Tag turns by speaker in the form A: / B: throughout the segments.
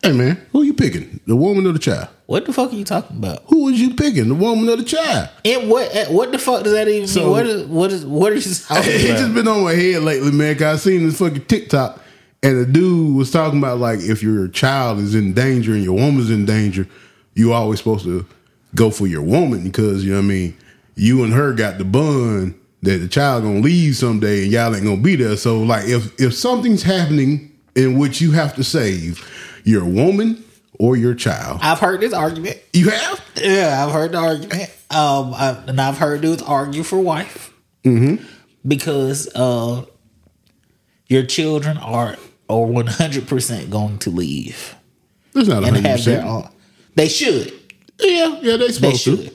A: Hey, man, who you picking? The woman or the child?
B: What the fuck are you talking about?
A: Who was you picking? The woman or the child?
B: And what the fuck does that even mean? What are you talking about?
A: It's just been on my head lately, man, because I seen this fucking TikTok, and the dude was talking about, like, if your child is in danger and your woman's in danger, you always supposed to go for your woman because, you know what I mean, you and her got the bond that the child gonna leave someday and y'all ain't gonna be there. So, like, if something's happening in which you have to save your woman or your child.
B: I've heard this argument.
A: You have?
B: Yeah, I've heard the argument. And I've heard dudes argue for wife.
A: Mm-hmm.
B: Because your children are 100% going to leave.
A: That's not 100%.
B: And have their own. They should.
A: Yeah, they supposed to.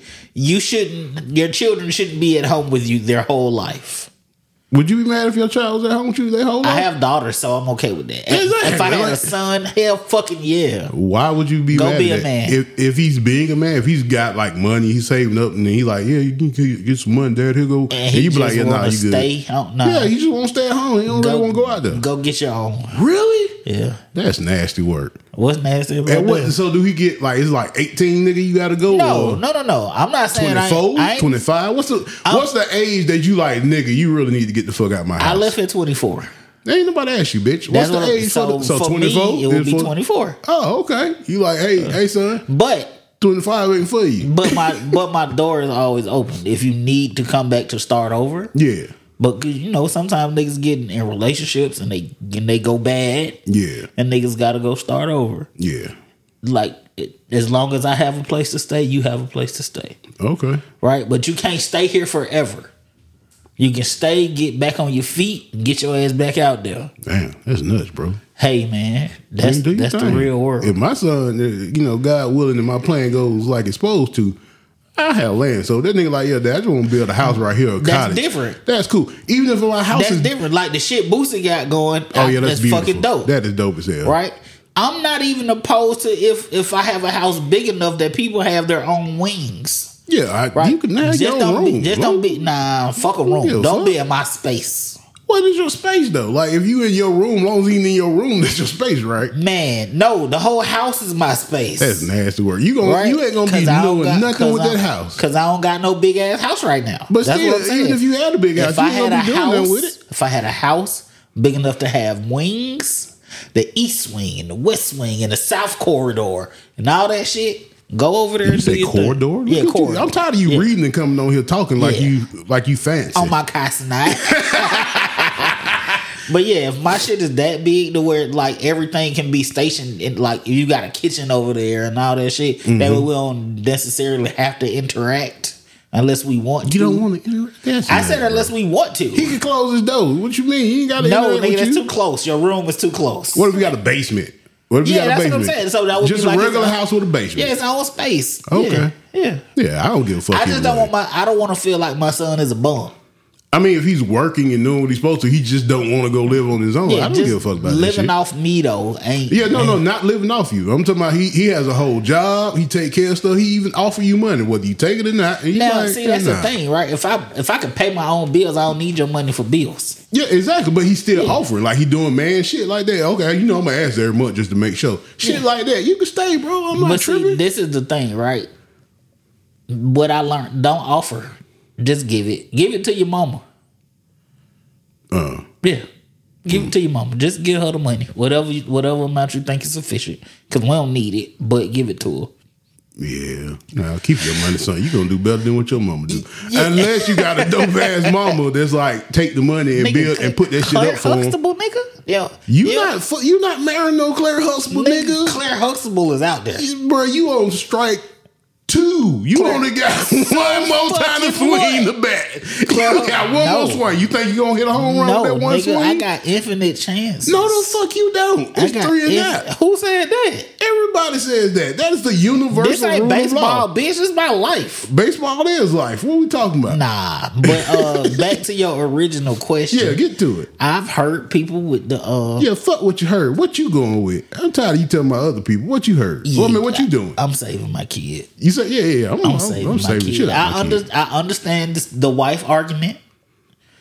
B: Your children shouldn't be at home with you their whole life.
A: Would you be mad if your child was at home with you their whole life?
B: I have daughters, so I'm okay with that.
A: Exactly.
B: If I had a son, hell fucking yeah.
A: Why would you be mad
B: Go be
A: at
B: a
A: that?
B: man.
A: If he's being a man, if he's got like money, he's saving up, and he's like, yeah, you can get some money, Dad. He'll go.
B: And
A: you be like, yeah, nah, you
B: stay.
A: good. Yeah, he just want to stay at home. He don't really want to go out there.
B: Go get your own.
A: Really?
B: Yeah.
A: That's nasty work.
B: What's nasty about
A: And
B: that?
A: so do he get like, it's like 18, nigga, you got to go?
B: No. I'm not saying
A: 24, 25? What's the age that you like, nigga, you really need to get the fuck out of my house?
B: I left at 24.
A: Ain't nobody ask you, bitch. What's the age for 24?
B: Me, it would be 24.
A: Oh, okay. You like, hey, son.
B: But
A: 25 waiting for you.
B: But my door is always open if you need to come back to start over.
A: Yeah.
B: But sometimes niggas get in relationships and they go bad.
A: Yeah.
B: And niggas gotta go start over.
A: Yeah.
B: Like, as long as I have a place to stay, you have a place to stay.
A: Okay.
B: Right? But you can't stay here forever. You can stay, get back on your feet, and get your ass back out there.
A: Damn, that's nuts, bro.
B: Hey, man, that's the real world.
A: If my son, God willing, and my plan goes like it's supposed to, I have land. So that nigga like, yeah, Dad, I just want to build a house right here, a
B: that's
A: cottage.
B: Different.
A: That's cool. Even if my house
B: that's
A: is
B: different. Like the shit Boosie got going.
A: Oh yeah, that's
B: fucking dope.
A: That is dope as hell.
B: Right? I'm not even opposed to if I have a house big enough that people have their own wings.
A: Yeah,
B: right?
A: You can have your own room.
B: Don't be fuck a room. Don't be in my space.
A: What is your space though? Like if you in your room, as long as you in your room, that's your space, right?
B: Man, no, the whole house is my space.
A: That's nasty work. You ain't gonna be doing nothing with that house.
B: Cause I don't got no big ass house right now.
A: But that's still, even if you had a big house, you ain't gonna be doing nothing with it.
B: If I had a house big enough to have wings, the east wing and the west wing and the south corridor and all that shit. Go over there and do your
A: corridor?
B: Yeah, corridor.
A: I'm tired of you reading and coming on here talking like you fancy.
B: On my Casanite. But yeah, if my shit is that big to where like everything can be stationed in, like you got a kitchen over there and all that shit, that we don't necessarily have to interact unless we want to.
A: You don't want to interact?
B: I said unless we want to.
A: He can close his door. What you mean? He ain't got to interact with you?
B: No, nigga, that's too close. Your room is too close.
A: What if we got a basement? What if you got a basement?
B: That's what I'm saying. So that would
A: just
B: be like
A: a regular house with a basement.
B: Yeah, it's our own space.
A: Okay.
B: Yeah.
A: I don't give a fuck.
B: I just I don't want to feel like my son is a bum.
A: I mean, if he's working and doing what he's supposed to, he just don't want to go live on his own. I don't give a fuck about that shit.
B: Living off me though ain't.
A: Yeah, no, not living off you. I'm talking about he has a whole job. He take care of stuff. He even offer you money whether you take it or not.
B: Now, see, that's the thing, right? If I can pay my own bills, I don't need your money for bills.
A: Yeah, exactly. But he's still offering, like he doing man shit like that. Okay, I'm gonna ask every month just to make sure shit like that. You can stay, bro. I'm not tripping.
B: This is the thing, right? What I learned: don't offer, just give it. Give it to your mama. Yeah, give it to your mama. Just give her the money, whatever amount you think is sufficient. Because we don't need it, but give it to her.
A: Yeah, now keep your money, son. You gonna do better than what your mama do, unless you got a dope ass mama that's like take the money and build and put that shit up for him.
B: Huxtable, nigga. Yeah,
A: you not marrying no Claire Huxtable, nigga.
B: Claire Huxtable is out there,
A: bro. You on strike 2. You only got one more time to swing the bat. You got one more swing. You think you gonna hit a home run with that one swing?
B: I got infinite chances.
A: No, the fuck you don't. It's 3 and out.
B: Who said that?
A: Everybody says that. That is the universal
B: This ain't
A: rule
B: baseball,
A: of law.
B: bitch. This is my life.
A: Baseball is life. What are we talking about?
B: Nah, but back to your original question.
A: Yeah, get to it.
B: I've heard people with the
A: yeah, fuck what you heard. What you going with? I'm tired of you telling my other people what you heard.
B: Yeah,
A: well, I mean, what you doing?
B: I'm saving my kid.
A: You say yeah. I'm saving
B: my kid.
A: shit out
B: I understand the wife argument.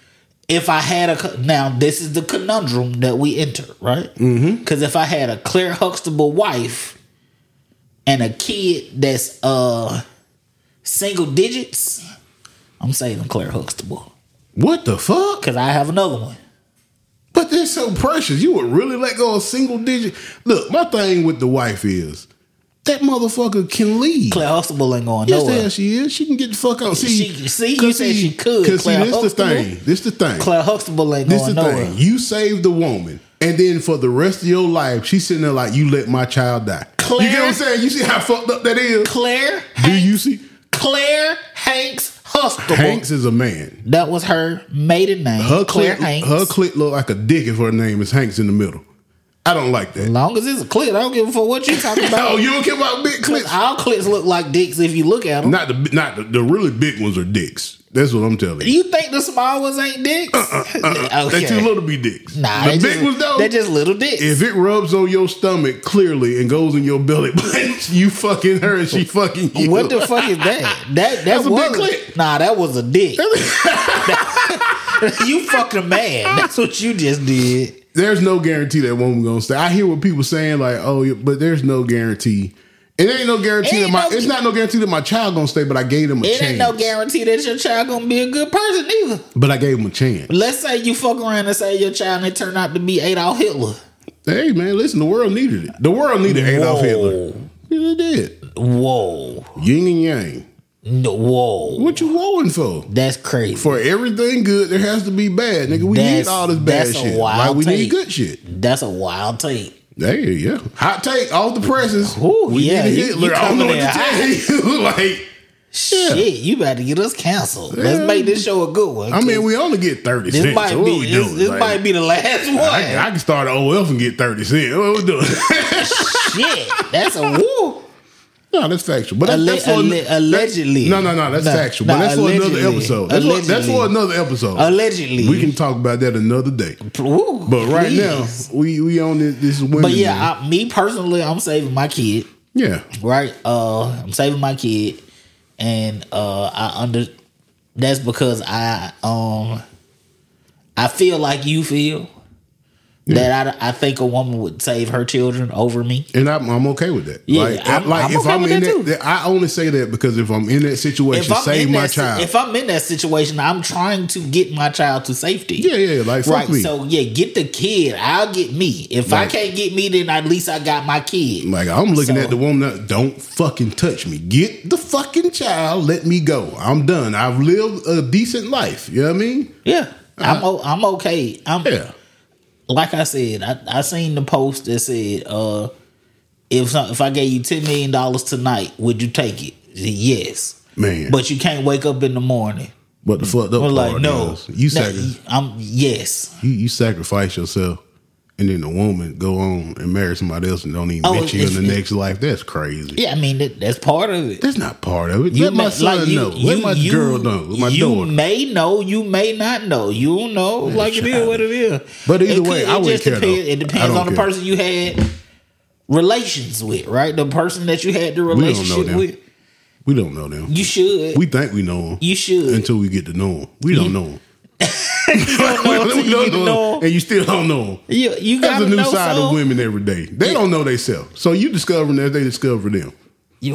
B: if I had now this is the conundrum that we enter, right? Because if I had a Claire Huxtable wife and a kid that's single digits, I'm saving Claire Huxtable.
A: What the fuck?
B: Because I have another one.
A: But they're so precious. You would really let go of single digit? Look, my thing with the wife is that motherfucker can leave.
B: Claire Huxtable ain't going
A: Yes, the
B: nowhere.
A: hell she is. She can get the fuck out.
B: See, you said she could.
A: Because
B: Claire
A: this the
B: Huxtable?
A: thing. This the thing.
B: Claire Huxtable ain't
A: This
B: going
A: the
B: nowhere.
A: thing. You saved the woman, and then for the rest of your life, she's sitting there like, you let my child die.
B: Claire-
A: You get what I'm saying? You see how fucked up that is?
B: Claire
A: Do
B: Hanks,
A: you see?
B: Claire Hanks Huxtable.
A: Hanks is a man.
B: That was her maiden name.
A: Her
B: Claire
A: clit,
B: Hanks.
A: her clit look like a dick if her name is Hanks in the middle. I don't like
B: As
A: that.
B: long as it's a clit, I don't give a fuck what you talking about.
A: Oh, you don't care about big clits?
B: All clits look like dicks if you look at them.
A: Not the really big ones are dicks. That's what I'm telling you.
B: You think the small ones ain't dicks?
A: They too little to be dicks.
B: Nah,
A: the
B: they
A: big
B: just,
A: ones though.
B: they're just little dicks.
A: If it rubs on your stomach clearly and goes in your belly button, you fucking her and she fucking you.
B: What the fuck is that? That
A: That's a
B: was
A: big clit.
B: Nah, that was a dick. You fucking mad. That's what you just did.
A: There's no guarantee that woman gonna stay. I hear what people saying like, oh, yeah, but there's no guarantee. It ain't no guarantee
B: Ain't
A: that
B: no-
A: it's not no guarantee that my child gonna stay, but I gave them a
B: It
A: chance.
B: ain't no guarantee that your child gonna be a good person either.
A: But I gave them a chance.
B: Let's say you fuck around and say your child and it turned out to be Adolf Hitler.
A: Hey man, listen, the world needed it. The world needed Adolf
B: Whoa.
A: Hitler. Yeah, it did.
B: Whoa.
A: Yin and yang.
B: No, whoa.
A: What you woeing for?
B: That's crazy.
A: For everything good, there has to be bad, nigga. We
B: That's-
A: need all this bad
B: that's a
A: shit.
B: wild
A: Like we
B: take.
A: need good shit.
B: That's a wild take.
A: Hey, yeah. Hot take off the presses.
B: Ooh,
A: we
B: yeah,
A: need
B: you-
A: Hitler.
B: you
A: I don't know
B: coming
A: what to
B: in
A: tell you. Like,
B: Shit, you about to get us canceled. Let's make this show a good one.
A: I mean, we only get 30
B: this
A: cents.
B: might
A: so what
B: be
A: we doing?
B: this
A: Like,
B: might be the last one.
A: I can start an OF and get 30 cents. What we doing?
B: Shit, that's a woo.
A: No, that's factual. But that's for
B: allegedly.
A: No, that's factual. But that's for another
B: allegedly.
A: episode. That's for another episode.
B: Allegedly.
A: We can talk about that another day.
B: Ooh,
A: But right
B: please.
A: now, we on this women.
B: But yeah, me personally, I'm saving my kid.
A: yeah.
B: Right? I'm saving my kid, and that's because I feel like you feel that I think a woman would save her children over me.
A: And I'm okay with that.
B: Yeah,
A: like,
B: I'm
A: if
B: okay
A: I'm
B: with
A: in
B: that
A: that, I only say that because if I'm in that situation, save my child.
B: If I'm in that situation, I'm trying to get my child to safety.
A: Yeah, like fuck
B: Right.
A: me.
B: So yeah, get the kid. I'll get me. If I
A: Like-
B: can't get me, then at least I got my kid.
A: Like I'm looking
B: So-
A: at the woman that don't fucking touch me. Get the fucking child. Let me go. I'm done. I've lived a decent life. You know what I mean?
B: Yeah. I'm okay.
A: Yeah.
B: Like I said, I seen the post that said, if I gave you $10 million tonight, would you take it? I said, yes.
A: Man.
B: But you can't wake up in the morning.
A: But the fucked up
B: We're
A: part
B: like, no.
A: is you
B: Yes.
A: you sacrifice yourself, and then the woman go on and marry somebody else and don't even
B: Oh,
A: mention you in the
B: it's-
A: next life. That's crazy.
B: Yeah, I mean that's part of it.
A: That's not part of it.
B: You
A: Let my
B: may-
A: son
B: like, you-
A: know. Let my
B: you-
A: girl know. Let my
B: you
A: daughter.
B: may know, you may not know. You don't know. Like it is what it is.
A: But either
B: It
A: way,
B: could-
A: I
B: it
A: wouldn't
B: just
A: care, though.
B: depends. It
A: I
B: depends
A: don't
B: on the
A: care.
B: person you had relations with, right? The person that you had the
A: don't know
B: relationship
A: them.
B: with.
A: We don't know them.
B: You should.
A: We think we know them.
B: You should.
A: Until we get to know them. We don't know them.
B: You don't know until you get to know 'em.
A: And you still don't know them.
B: You
A: That's
B: gotta
A: a new
B: know
A: side
B: some.
A: of women every day. They don't know themselves. So you discovering that they discover them.
B: You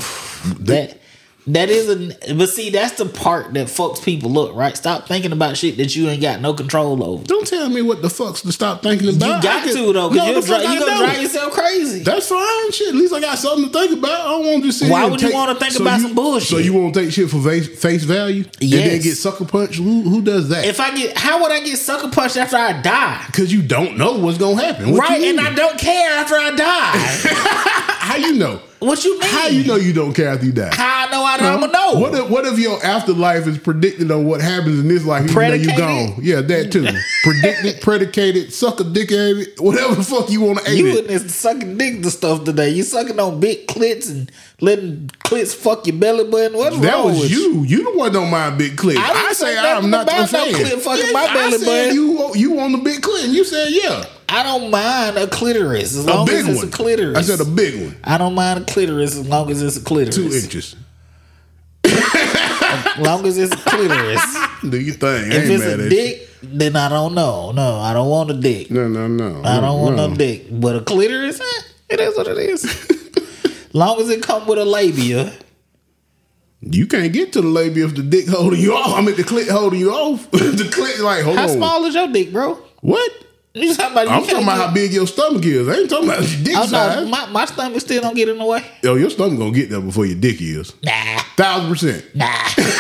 B: that is but see, that's the part that fucks people up, right? Stop thinking about shit that you ain't got no control over.
A: Don't tell me what the fuck's to stop thinking
B: You
A: about.
B: got to though,
A: No,
B: because
A: the fuck
B: you
A: I
B: gonna
A: don't.
B: drive yourself crazy.
A: That's fine, shit. At least I got something to think about. I don't want to just sit
B: Why
A: here and
B: would you
A: take-
B: wanna think
A: so
B: about
A: you-
B: some bullshit?
A: So you won't take shit for face value? And then
B: Yes.
A: get sucker punched? Who does that?
B: How would I get sucker punched after I die?
A: Because you don't know what's going to happen. What
B: Right,
A: you
B: and
A: mean?
B: I don't care after I die.
A: How you know?
B: What you mean?
A: How you know you don't care after you die?
B: How I know I'm gonna know?
A: What if your afterlife is predicted on what happens in this life even though you
B: Predicated?
A: gone? Yeah, that too. Predicted, predicated, sucker dick, whatever the fuck you want to eat
B: You
A: it.
B: in this sucking dick the stuff today. You sucking on big clits and letting clits fuck your belly button. What's
A: That
B: wrong
A: was
B: with
A: you. You the one don't mind big clit.
B: I didn't
A: I
B: say
A: say I'm
B: nothing
A: not the
B: about no
A: fan.
B: clit fucking my
A: I
B: belly
A: said
B: button.
A: you on the big clit, and you said yeah,
B: I don't mind a clitoris as
A: a
B: long
A: big
B: as it's
A: one.
B: a clitoris.
A: I said a big one,
B: I don't mind a clitoris as long as it's a clitoris.
A: 2 inches.
B: As long as it's a clitoris.
A: Do your thing. I
B: If
A: ain't
B: it's
A: mad
B: a
A: at
B: dick, then I don't know. No, I don't want a dick.
A: No.
B: I don't want no dick. But a clitoris, it is what it is. Long as it come with a labia.
A: You can't get to the labia if the dick holding you off. I mean, the clit holding you off. The clit, like, hold on.
B: How small is your dick, bro?
A: What?
B: I'm talking
A: about how big your stomach is. I ain't talking about your dick size.
B: No, my stomach still don't get in the way.
A: Yo, your stomach gonna get there before your dick is.
B: Nah.
A: 1,000%.
B: Nah.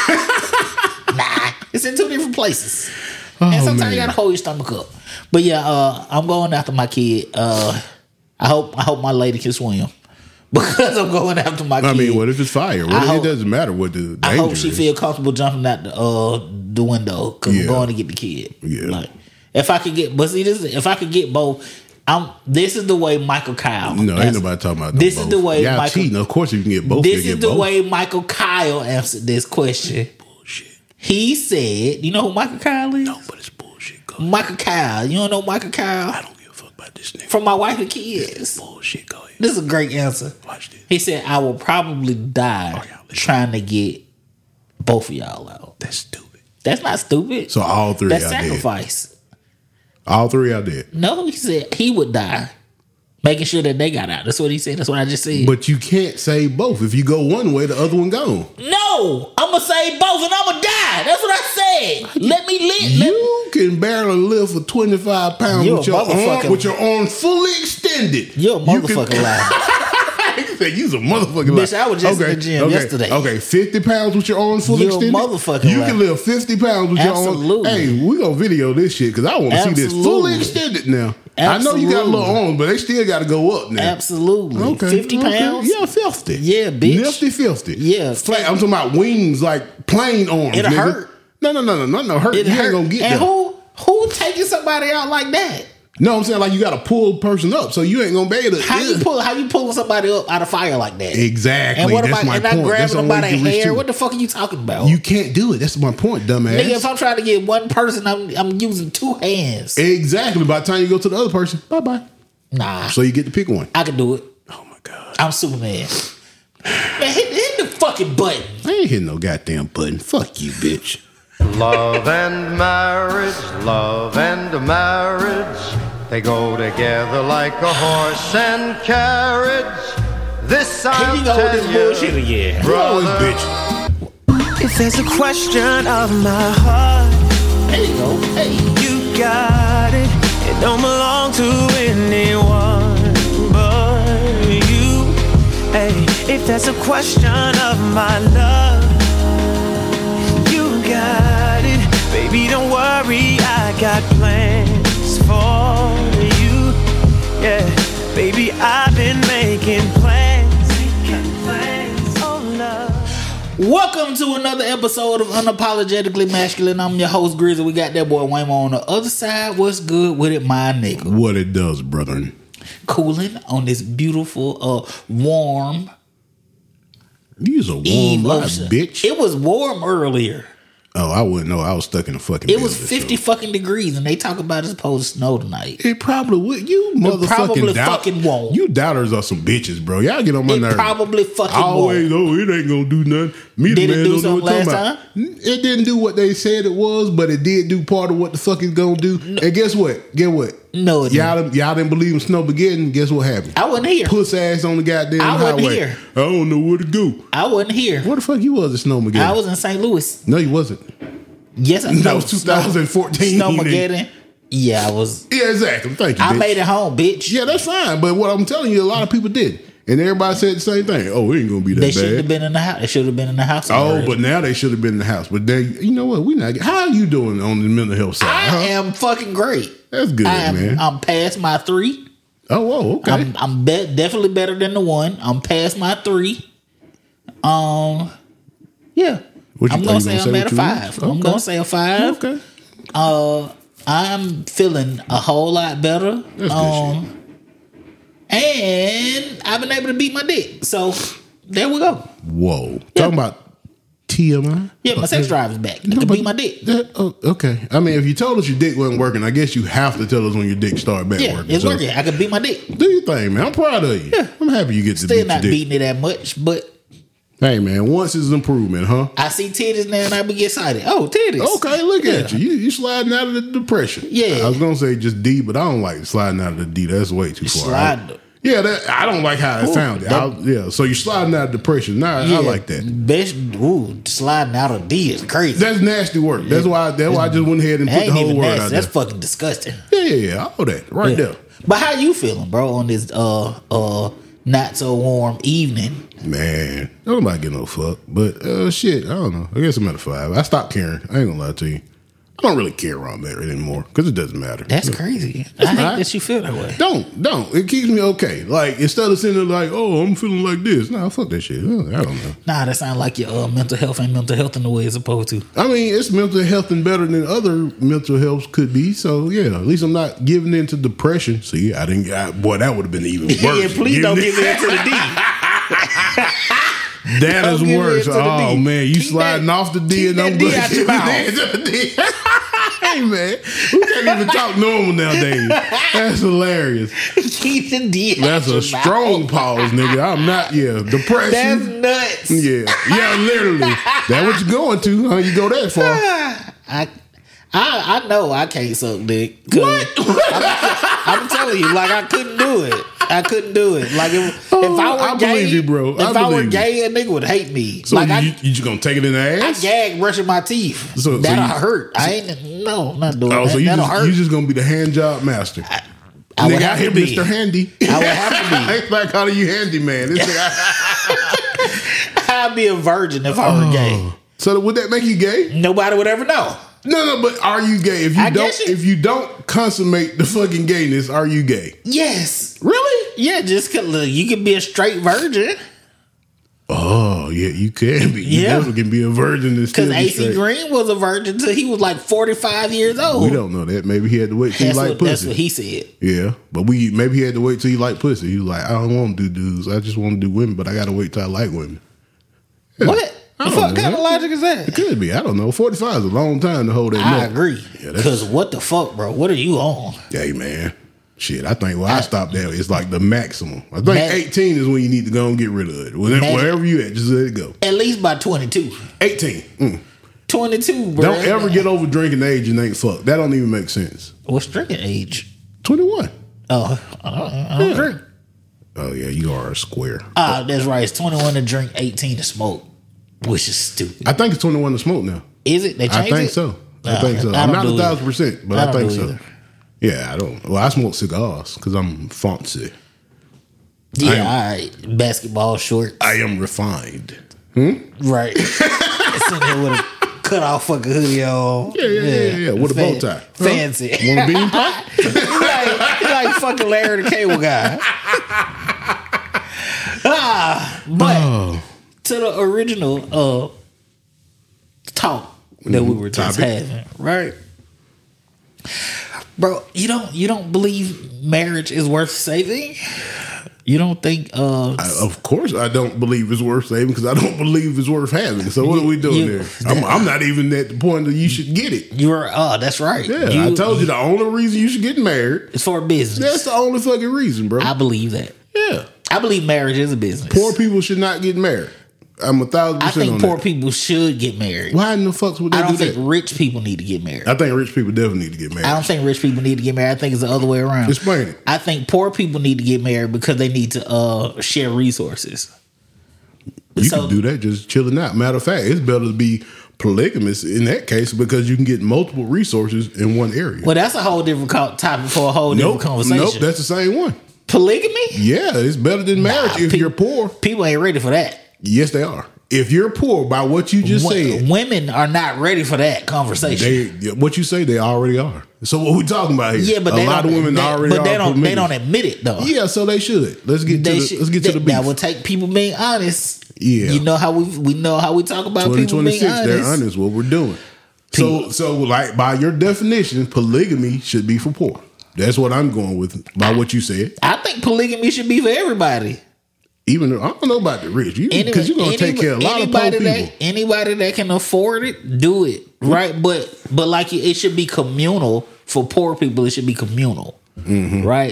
B: It's in two different places.
A: Oh,
B: and sometimes you
A: man.
B: gotta hold your stomach up. But yeah, I'm going after my kid. I hope my lady can swim. Because I'm going after my kid.
A: I mean, what if it's fire? It doesn't matter what the danger
B: I hope she
A: is.
B: feel comfortable jumping out the window because we're going to get the kid.
A: Yeah.
B: Like, if I could get, but see, if I could get both, this is the way Michael Kyle.
A: No, ain't nobody talking about
B: this.
A: Both.
B: Is the way
A: y'all
B: Michael.
A: Cheating. Of course, you can get both.
B: This is the
A: both.
B: way Michael Kyle answered this question.
A: Bullshit.
B: He said, "You know who Michael Kyle is?
A: No, but it's bullshit. Go
B: Michael Kyle. You don't know Michael Kyle?
A: I don't give a fuck about this nigga.
B: From My Wife and Kids.
A: Bullshit. Go ahead.
B: This is a great answer.
A: Watch this.
B: He said, "I will probably die trying to get both of y'all out."
A: That's stupid.
B: That's not stupid.
A: So all three
B: That's
A: are
B: sacrifice.
A: dead. All three are dead.
B: No, he said he would die, making sure that they got out. That's what he said. That's what I just said.
A: But you can't save both. If you go one way, the other one gone.
B: No, I'm gonna say both, and I'm gonna die. That's what I said. Let me live.
A: You can barely live for 25 pounds
B: You're
A: with
B: a
A: your
B: motherfucker.
A: with your arm fully extended.
B: You're a motherfucking liar.
A: You said you's a motherfucking liar.
B: Bitch, I was just in the gym yesterday.
A: Okay, 50 pounds with your arm fully
B: You're a
A: extended.
B: motherfucking
A: You
B: liar.
A: can live 50 pounds with your arm.
B: Absolutely.
A: Hey, we gonna video this shit because I want to see this fully
B: Absolutely.
A: extended now. I know you got a little arms, but they still got to go up now.
B: Absolutely.
A: Okay,
B: 50 pounds?
A: Yeah, 50.
B: Yeah, bitch.
A: Nifty 50.
B: Yeah.
A: Flat, I'm talking about wings like plain arms.
B: It'll
A: nigga.
B: hurt.
A: No, hurt.
B: It
A: You
B: hurt.
A: ain't gonna get
B: and
A: there.
B: who taking somebody out like that?
A: No, I'm saying like you got to pull a person up, so you ain't gonna be able to.
B: How you pulling somebody up out of fire like that?
A: Exactly.
B: And what
A: That's
B: about
A: my
B: and
A: point.
B: I grabbing
A: That's the
B: them by
A: only
B: their
A: way you reach
B: hair?
A: to
B: What
A: it.
B: the fuck are you talking about?
A: You can't do it. That's my point, dumbass.
B: Nigga, if I'm trying to get one person, I'm using two hands.
A: Exactly. By the time you go to the other person, bye bye.
B: Nah,
A: So you get to pick one.
B: I can do it.
A: Oh my god.
B: I'm Superman. Man, hit the fucking button.
A: I ain't hitting no goddamn button. Fuck you, bitch.
C: Love and marriage, they go together like a horse and carriage. This
B: Here
C: I'll
B: you go with this
C: tell
B: bullshit
C: you,
B: again.
A: You always bitch.
D: If there's a question of my heart,
B: There you go. Hey.
D: you got it. It don't belong to anyone but you. Hey, if there's a question of my love, you got it. Baby, don't worry, I got plans for you. Yeah, baby, I've been making plans. Oh, love.
B: Welcome to another episode of Unapologetically Masculine. I'm your host, Grizzly. We got that boy Waymo on the other side. What's good with it, my nigga?
A: What it does, brethren.
B: Cooling on this beautiful, warm
A: You's a warm
B: eve.
A: life, bitch.
B: It was warm earlier.
A: Oh, I wouldn't know. I was stuck in the fucking.
B: It was
A: building,
B: 50 fucking degrees, and they talk about it's supposed to snow tonight.
A: It probably would. You
B: probably
A: motherfucking doubt.
B: fucking won't.
A: You doubters are some bitches, bro. Y'all get on my
B: It
A: nerves.
B: probably fucking
A: Always,
B: won't.
A: it ain't gonna do nothing. Me, the
B: Did it
A: man,
B: do
A: don't know
B: something
A: what I'm
B: last
A: talking about. It didn't do what they said it was, but it did do part of what the fuck it's gonna do. And guess what? Get what?
B: No, it
A: y'all didn't believe in Snowmageddon. Guess what happened?
B: I wasn't here.
A: Puss ass on the goddamn
B: I wasn't
A: highway.
B: here.
A: I don't know where to go.
B: I wasn't here.
A: Where the fuck you was at Snowmageddon?
B: I was in St. Louis.
A: No, you wasn't.
B: Yes, I
A: That was 2014.
B: Snowmageddon. Yeah, I was.
A: Yeah, exactly. Thank you.
B: I
A: bitch.
B: made it home, bitch.
A: Yeah, that's fine. But what I'm telling you, a lot of people did. And everybody said the same thing. Oh, it ain't going to be that
B: They
A: bad.
B: shouldn't have been in the house. They should have been in the house.
A: Oh,
B: already.
A: but now they should have been in the house. But they, you know what? We not. How are you doing on the mental health side?
B: I
A: huh?
B: am fucking great.
A: That's good, man.
B: I'm past my 3.
A: Oh, whoa, okay.
B: I'm definitely better than the 1. I'm past my 3. Yeah.
A: What you
B: I'm
A: think?
B: gonna
A: You
B: say
A: gonna
B: I'm
A: say
B: at a
A: what you
B: 5.
A: want?
B: I'm gonna say a 5.
A: Okay.
B: I'm feeling a whole lot better.
A: That's good shit.
B: And I've been able to beat my dick. So there we go.
A: Whoa.
B: Yeah.
A: Talking about TMI?
B: Yeah, my sex drive is back. I can beat my dick.
A: Okay. I mean, if you told us your dick wasn't working, I guess you have to tell us when your dick started back
B: Yeah,
A: working.
B: it's
A: So,
B: working. I can beat my dick.
A: Do your thing, man. I'm proud of you.
B: Yeah.
A: I'm happy you get to
B: Still
A: beat your
B: not
A: dick.
B: beating it that much, but
A: Hey man, once is improvement, huh?
B: I see titties now and I be excited. Oh, titties.
A: Okay, look at you. You sliding out of the depression.
B: Yeah.
A: I was gonna say just D, but I don't like sliding out of the D. That's way too far.
B: Slide.
A: Yeah, I don't like how it sounded. So you're sliding out of depression. Nah, I like that.
B: Sliding out of D is crazy.
A: That's nasty work. That's why I just went ahead and put the whole word
B: nasty.
A: out
B: That's
A: there.
B: fucking disgusting.
A: Yeah, all that right there.
B: But how you feeling, bro, on this not so warm evening?
A: Man, nobody get no fuck. But shit, I don't know. I guess I'm at a 5. I stopped caring. I ain't gonna lie to you. I don't really care where I'm at anymore because it doesn't matter.
B: That's crazy. I hate that you feel that way.
A: Don't. It keeps me okay. Like, instead of sitting there like, oh, I'm feeling like this. Nah, fuck that shit. I don't know.
B: Nah, that sounds like your mental health ain't mental health in the way it's supposed to.
A: I mean, it's mental health and better than other mental health could be. So, yeah, at least I'm not giving in to depression. See, boy, that would have been even worse.
B: Yeah, please don't give in to the D.
A: That is worse. Oh, man, you
B: Keep
A: sliding off the D and I'm
B: D out your mouth.
A: Hey, man, we can't even talk normal nowadays. That's hilarious.
B: Keep the D out
A: That's
B: your
A: a strong
B: mouth.
A: pause, nigga. I'm not, depression.
B: That's nuts.
A: Yeah, literally. That's what you're going to, huh? You go that far.
B: I know I can't suck dick. What? I'm telling you, like I couldn't do it. Like if I were
A: I
B: gay,
A: believe you, bro.
B: If I were gay, a nigga would hate me.
A: So
B: like
A: you just gonna take it in the
B: I
A: ass?
B: gag brushing my teeth.
A: So
B: That'll
A: you-
B: hurt. I ain't not doing
A: Oh,
B: that.
A: so
B: That'll hurt.
A: you just gonna be the hand job master?
B: I would
A: Nigga, I
B: have
A: hit
B: to be.
A: Mr. Handy.
B: I would have to be.
A: It's like calling you handyman. It's
B: I'd be a virgin if I were gay.
A: So would that make you gay?
B: Nobody would ever know.
A: No, but are you gay? If you don't consummate the fucking gayness, are you gay?
B: Yes.
A: Really?
B: Yeah, just 'cause, look, you can be a straight virgin.
A: Oh, yeah, you can be. You
B: Yeah.
A: never can be a virgin and still
B: Because
A: be
B: AC
A: straight.
B: Green was a virgin till he was like 45 years old.
A: We don't know that. Maybe he had to wait till he liked
B: That's
A: pussy.
B: what he said.
A: Yeah, but maybe he had to wait till he liked pussy. He was like, I don't want to do dudes. I just want to do women, but I got to wait till I like women. Yeah.
B: What?
A: I
B: The
A: don't
B: fuck
A: know.
B: kind of logic is that?
A: It could be. I don't know. 45 is a long time to hold that
B: I
A: nut.
B: agree.
A: Yeah,
B: Because what the fuck, bro? What are you on?
A: Hey, man. Shit, I think I stopped there. It's like the maximum. I think
B: Mag-
A: 18 is when you need to go and get rid of it. Wherever you at, just let it go.
B: At least by 22.
A: 18.
B: 22, bro.
A: Don't ever get over drinking age and ain't fucked. That don't even make sense.
B: What's drinking age?
A: 21.
B: Oh, I don't drink.
A: Oh, yeah, you are a square.
B: That's right. It's 21 to drink, 18 to smoke, which is stupid.
A: I think it's 21 to smoke now.
B: Is it? They
A: I
B: changed
A: think
B: it?
A: so. I
B: Nah,
A: think so.
B: I
A: I'm
B: don't
A: not
B: do it.
A: 1,000%, but I
B: don't
A: think
B: do
A: so.
B: either.
A: Yeah, I don't. Well, I smoke cigars because I'm fancy.
B: Yeah, all right. Basketball shorts.
A: I am refined.
B: Right. Sitting here with a cut off fucking hoodie on.
A: Yeah. With a bow tie. Huh?
B: Fancy.
A: Want a bean pie?
B: He like fucking Larry the Cable Guy. But to the original talk that we were just
A: Topic.
B: having, right? Bro, you don't believe marriage is worth saving? You don't think
A: Of course, I don't believe it's worth saving because I don't believe it's worth having. So what are we doing
B: You-
A: there? I'm not even at the point that you should get it.
B: you're that's right.
A: Yeah, I told you the only reason you should get married.
B: it's for business.
A: That's the only fucking reason, bro.
B: I believe that.
A: Yeah,
B: I believe marriage is a business.
A: poor people should not get married. I'm 1,000%
B: I think
A: on
B: poor
A: that.
B: people should get married.
A: Why in the fuck would they
B: I don't
A: do
B: think
A: that?
B: rich people need to get married.
A: I think rich people definitely need to get married.
B: I don't think rich people need to get married. I think it's the other way around.
A: Explain it.
B: I think poor people need to get married because they need to share resources.
A: You can do that just chilling out. Matter of fact, it's better to be polygamous in that case because you can get multiple resources in one area.
B: Well, that's a whole different topic for a whole different conversation.
A: Nope, that's the same one.
B: Polygamy?
A: Yeah, it's better than marriage if
B: pe-
A: you're poor.
B: People ain't ready for that.
A: Yes, they are. If you're poor, by what you just said,
B: Women are not ready for that conversation.
A: what you say, they already are. So what we talking about here?
B: Yeah, but
A: a
B: they
A: lot
B: don't,
A: of women already
B: but
A: are.
B: they don't
A: polygamous.
B: admit it though.
A: Yeah, so they should. Let's get to the beef.
B: That will take people being honest.
A: Yeah.
B: You know how we know how we talk about people being
A: 2026,
B: honest.
A: they're honest. What we're doing. So like by your definition, polygamy should be for poor. That's what I'm going with by what you said.
B: I think polygamy should be for everybody.
A: Even though, I don't know about the rich, because you're gonna take care of a lot of poor people.
B: Anybody that can afford it, do it, right? But like it should be communal for poor people. It should be communal,
A: Mm-hmm.
B: right?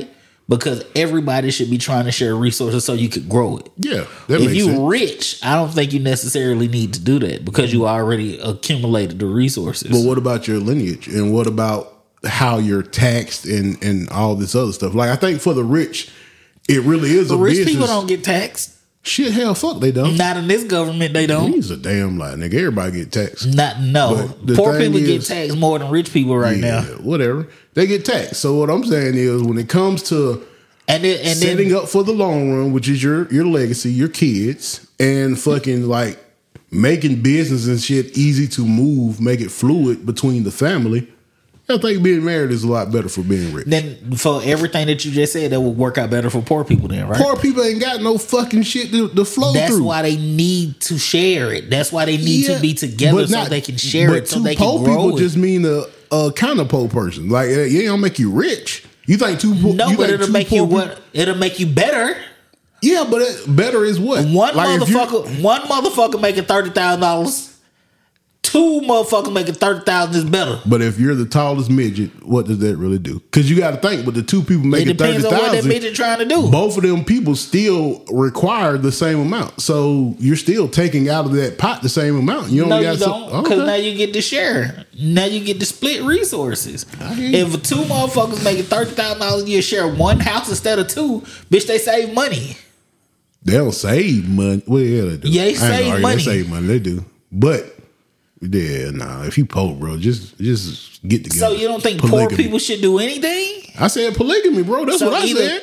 B: because everybody should be trying to share resources so you could grow it.
A: Yeah, that
B: If
A: makes
B: you
A: sense.
B: rich, I don't think you necessarily need to do that because you already accumulated the resources.
A: But what about your lineage? And what about how you're taxed and all this other stuff? Like, I think for the rich, it really is
B: But
A: a
B: rich
A: business.
B: people don't get taxed.
A: Shit, hell, fuck, they don't.
B: Not in this government, they don't.
A: He's a damn lie, nigga. Everybody get taxed.
B: No.
A: But the
B: Poor
A: thing
B: people get
A: is-
B: taxed more than rich people right
A: Yeah,
B: now.
A: whatever. They get taxed. So what I'm saying is, when it comes to
B: And
A: setting
B: then
A: up for the long run, which is your legacy, your kids, and fucking like making business and shit easy to move, make it fluid between the family, I think being married is a lot better for being rich.
B: then for everything that you just said, that would work out better for poor people then, right?
A: Poor people ain't got no fucking shit to flow
B: That's
A: through.
B: why they need to share it. That's why they need to be together
A: but
B: so
A: not-
B: they can share
A: but
B: it, so
A: two
B: they
A: poor
B: can grow
A: people
B: it.
A: just mean a kind of poor person. Like, yeah, it don't make you rich. You think two?
B: No,
A: you
B: but
A: think
B: it'll
A: two
B: make you
A: poor
B: what? It'll make you better.
A: Yeah, but better is what?
B: One
A: Like, if you-
B: motherfucker making $30,000. Two motherfuckers making $30,000 is better.
A: But if you're the tallest midget, what does that really do? Because you got to think, with the two people
B: It
A: making
B: depends on what that
A: 30,000,
B: midget trying to do.
A: both of them people still require the same amount. So you're still taking out of that pot the same amount. You
B: No,
A: only
B: you
A: got
B: don't. Because now you get to share. Now you get to split resources. If two motherfuckers making $30,000 a year share one house instead of two, bitch, they save money.
A: They don't save money. Well, yeah, they do.
B: Yeah, they
A: I ain't gonna
B: save
A: argue.
B: money.
A: They save money. They do. But yeah, nah. If you poor, bro, just get together.
B: So you don't think poor
A: Polygamy.
B: people should do anything?
A: I said polygamy, bro. That's what I said.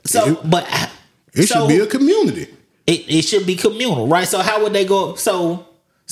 A: It should be a community.
B: It should be communal, right? So how would they go? So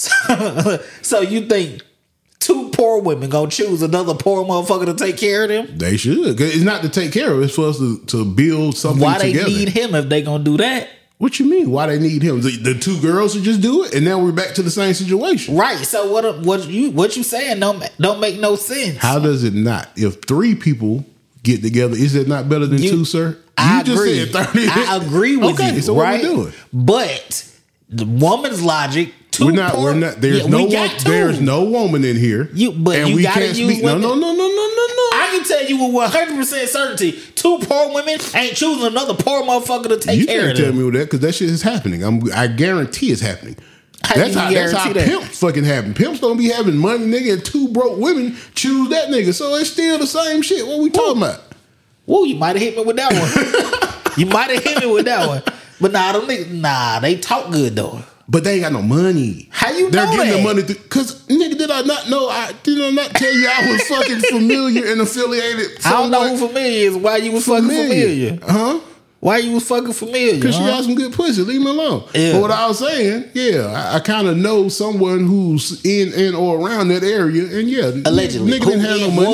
B: you think two poor women gonna choose another poor motherfucker to take care of them?
A: They should. 'Cause it's not to take care of. It's for us to build something
B: Why
A: together.
B: they need him if they gonna do that?
A: What you mean? Why they need him? The two girls should just do it, and now we're back to the same situation.
B: Right. So what you saying don't make no sense.
A: How does it not? If three people get together, is it not better than two, sir?
B: I
A: You
B: agree.
A: just said 30.
B: I agree with
A: Okay,
B: you.
A: so what
B: right?
A: we doing?
B: But the woman's logic.
A: We're not. There's there's no woman in here.
B: But you gotta use
A: No.
B: women. I can tell you with 100% certainty, two poor women ain't choosing another poor motherfucker to take
A: You
B: care
A: can't
B: of
A: tell
B: them.
A: me that because that shit is happening. I guarantee it's happening.
B: How
A: That's
B: you
A: how
B: guarantee that?
A: pimps fucking happen. Pimps don't be having money, nigga, and two broke women choose that nigga. So it's still the same shit. What we talking about?
B: Whoa, you might have hit me with that one. You might have hit me with that one. But nah, them niggas, they talk good though.
A: But they ain't got no money.
B: How you
A: They're
B: know
A: getting
B: that?
A: the money because nigga, did I not know? Did I not tell you I was fucking familiar and affiliated?
B: I don't know who
A: somewhat?
B: familiar is. Why you was fucking familiar?
A: Huh?
B: Why you was fucking familiar?
A: Because she
B: huh?
A: got some good pussy. Leave me alone.
B: Yeah.
A: But what I was saying, I kind of know someone who's in or around that area, and yeah,
B: Allegedly,
A: nigga
B: who
A: didn't have no money.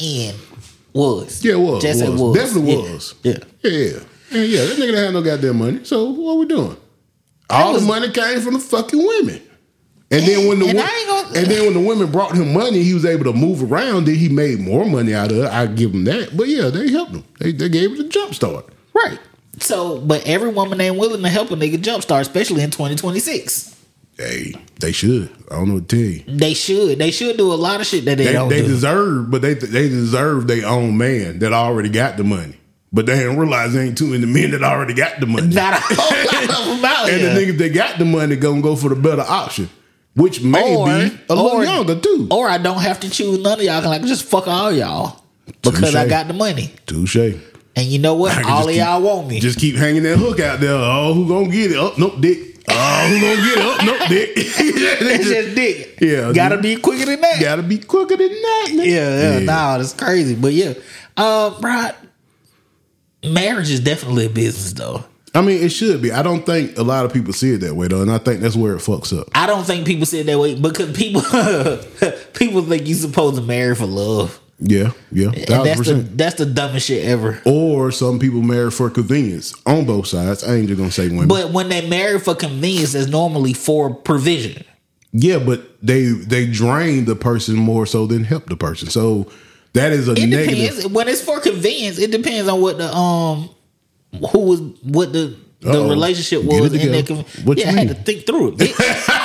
B: was.
A: Yeah, was.
B: Just say
A: was.
B: was.
A: Definitely
B: Yeah.
A: was.
B: Yeah.
A: Yeah. And yeah, that nigga didn't have no goddamn money. So what we doing? All the money came from the fucking women. And then when the women brought him money, he was able to move around. Then he made more money out of it. I give him that. But yeah, they helped him. They gave it a jump start.
B: Right. So, but every woman ain't willing to help a nigga jumpstart, especially in 2026.
A: Hey, they should. I don't know what to tell you.
B: They should. They should do a lot of shit that they don't
A: They
B: do.
A: deserve, but they deserve their own man that already got the money. But they didn't realize there ain't too many men that already got the money.
B: Not a whole lot of them out
A: And
B: here.
A: the niggas that got the money gonna go for the better option, which may be a little younger too.
B: Or I don't have to choose none of y'all. I can just fuck all y'all because I
A: Touche.
B: got the money.
A: Touche.
B: And you know what?
A: I can
B: All
A: just
B: of
A: keep-
B: y'all want me.
A: Just keep hanging that hook out there. Oh, who gonna get it? Oh, nope, dick. Oh, who gonna get it? Oh, nope, dick.
B: It's just dick.
A: Yeah,
B: Gotta
A: dude.
B: be quicker than that.
A: Gotta be quicker than that. Nigga.
B: Yeah. Nah, that's crazy. But yeah, right. Marriage is definitely a business, though.
A: I mean, it should be. I don't think a lot of people see it that way, though, and I think that's where it fucks up.
B: I don't think people say it that way because people think you're supposed to marry for love.
A: Yeah,
B: And
A: 1,000%.
B: that's the dumbest shit ever.
A: Or some people marry for convenience on both sides. I ain't just gonna say women.
B: But when they marry for convenience, it's normally for provision.
A: Yeah, but they drain the person more so than help the person. So that is a
B: It
A: negative.
B: depends. When it's for convenience, it depends on what the the
A: Uh-oh.
B: relationship
A: Get
B: was
A: it
B: in that.
A: together. What you
B: I had to
A: mean?
B: think through it.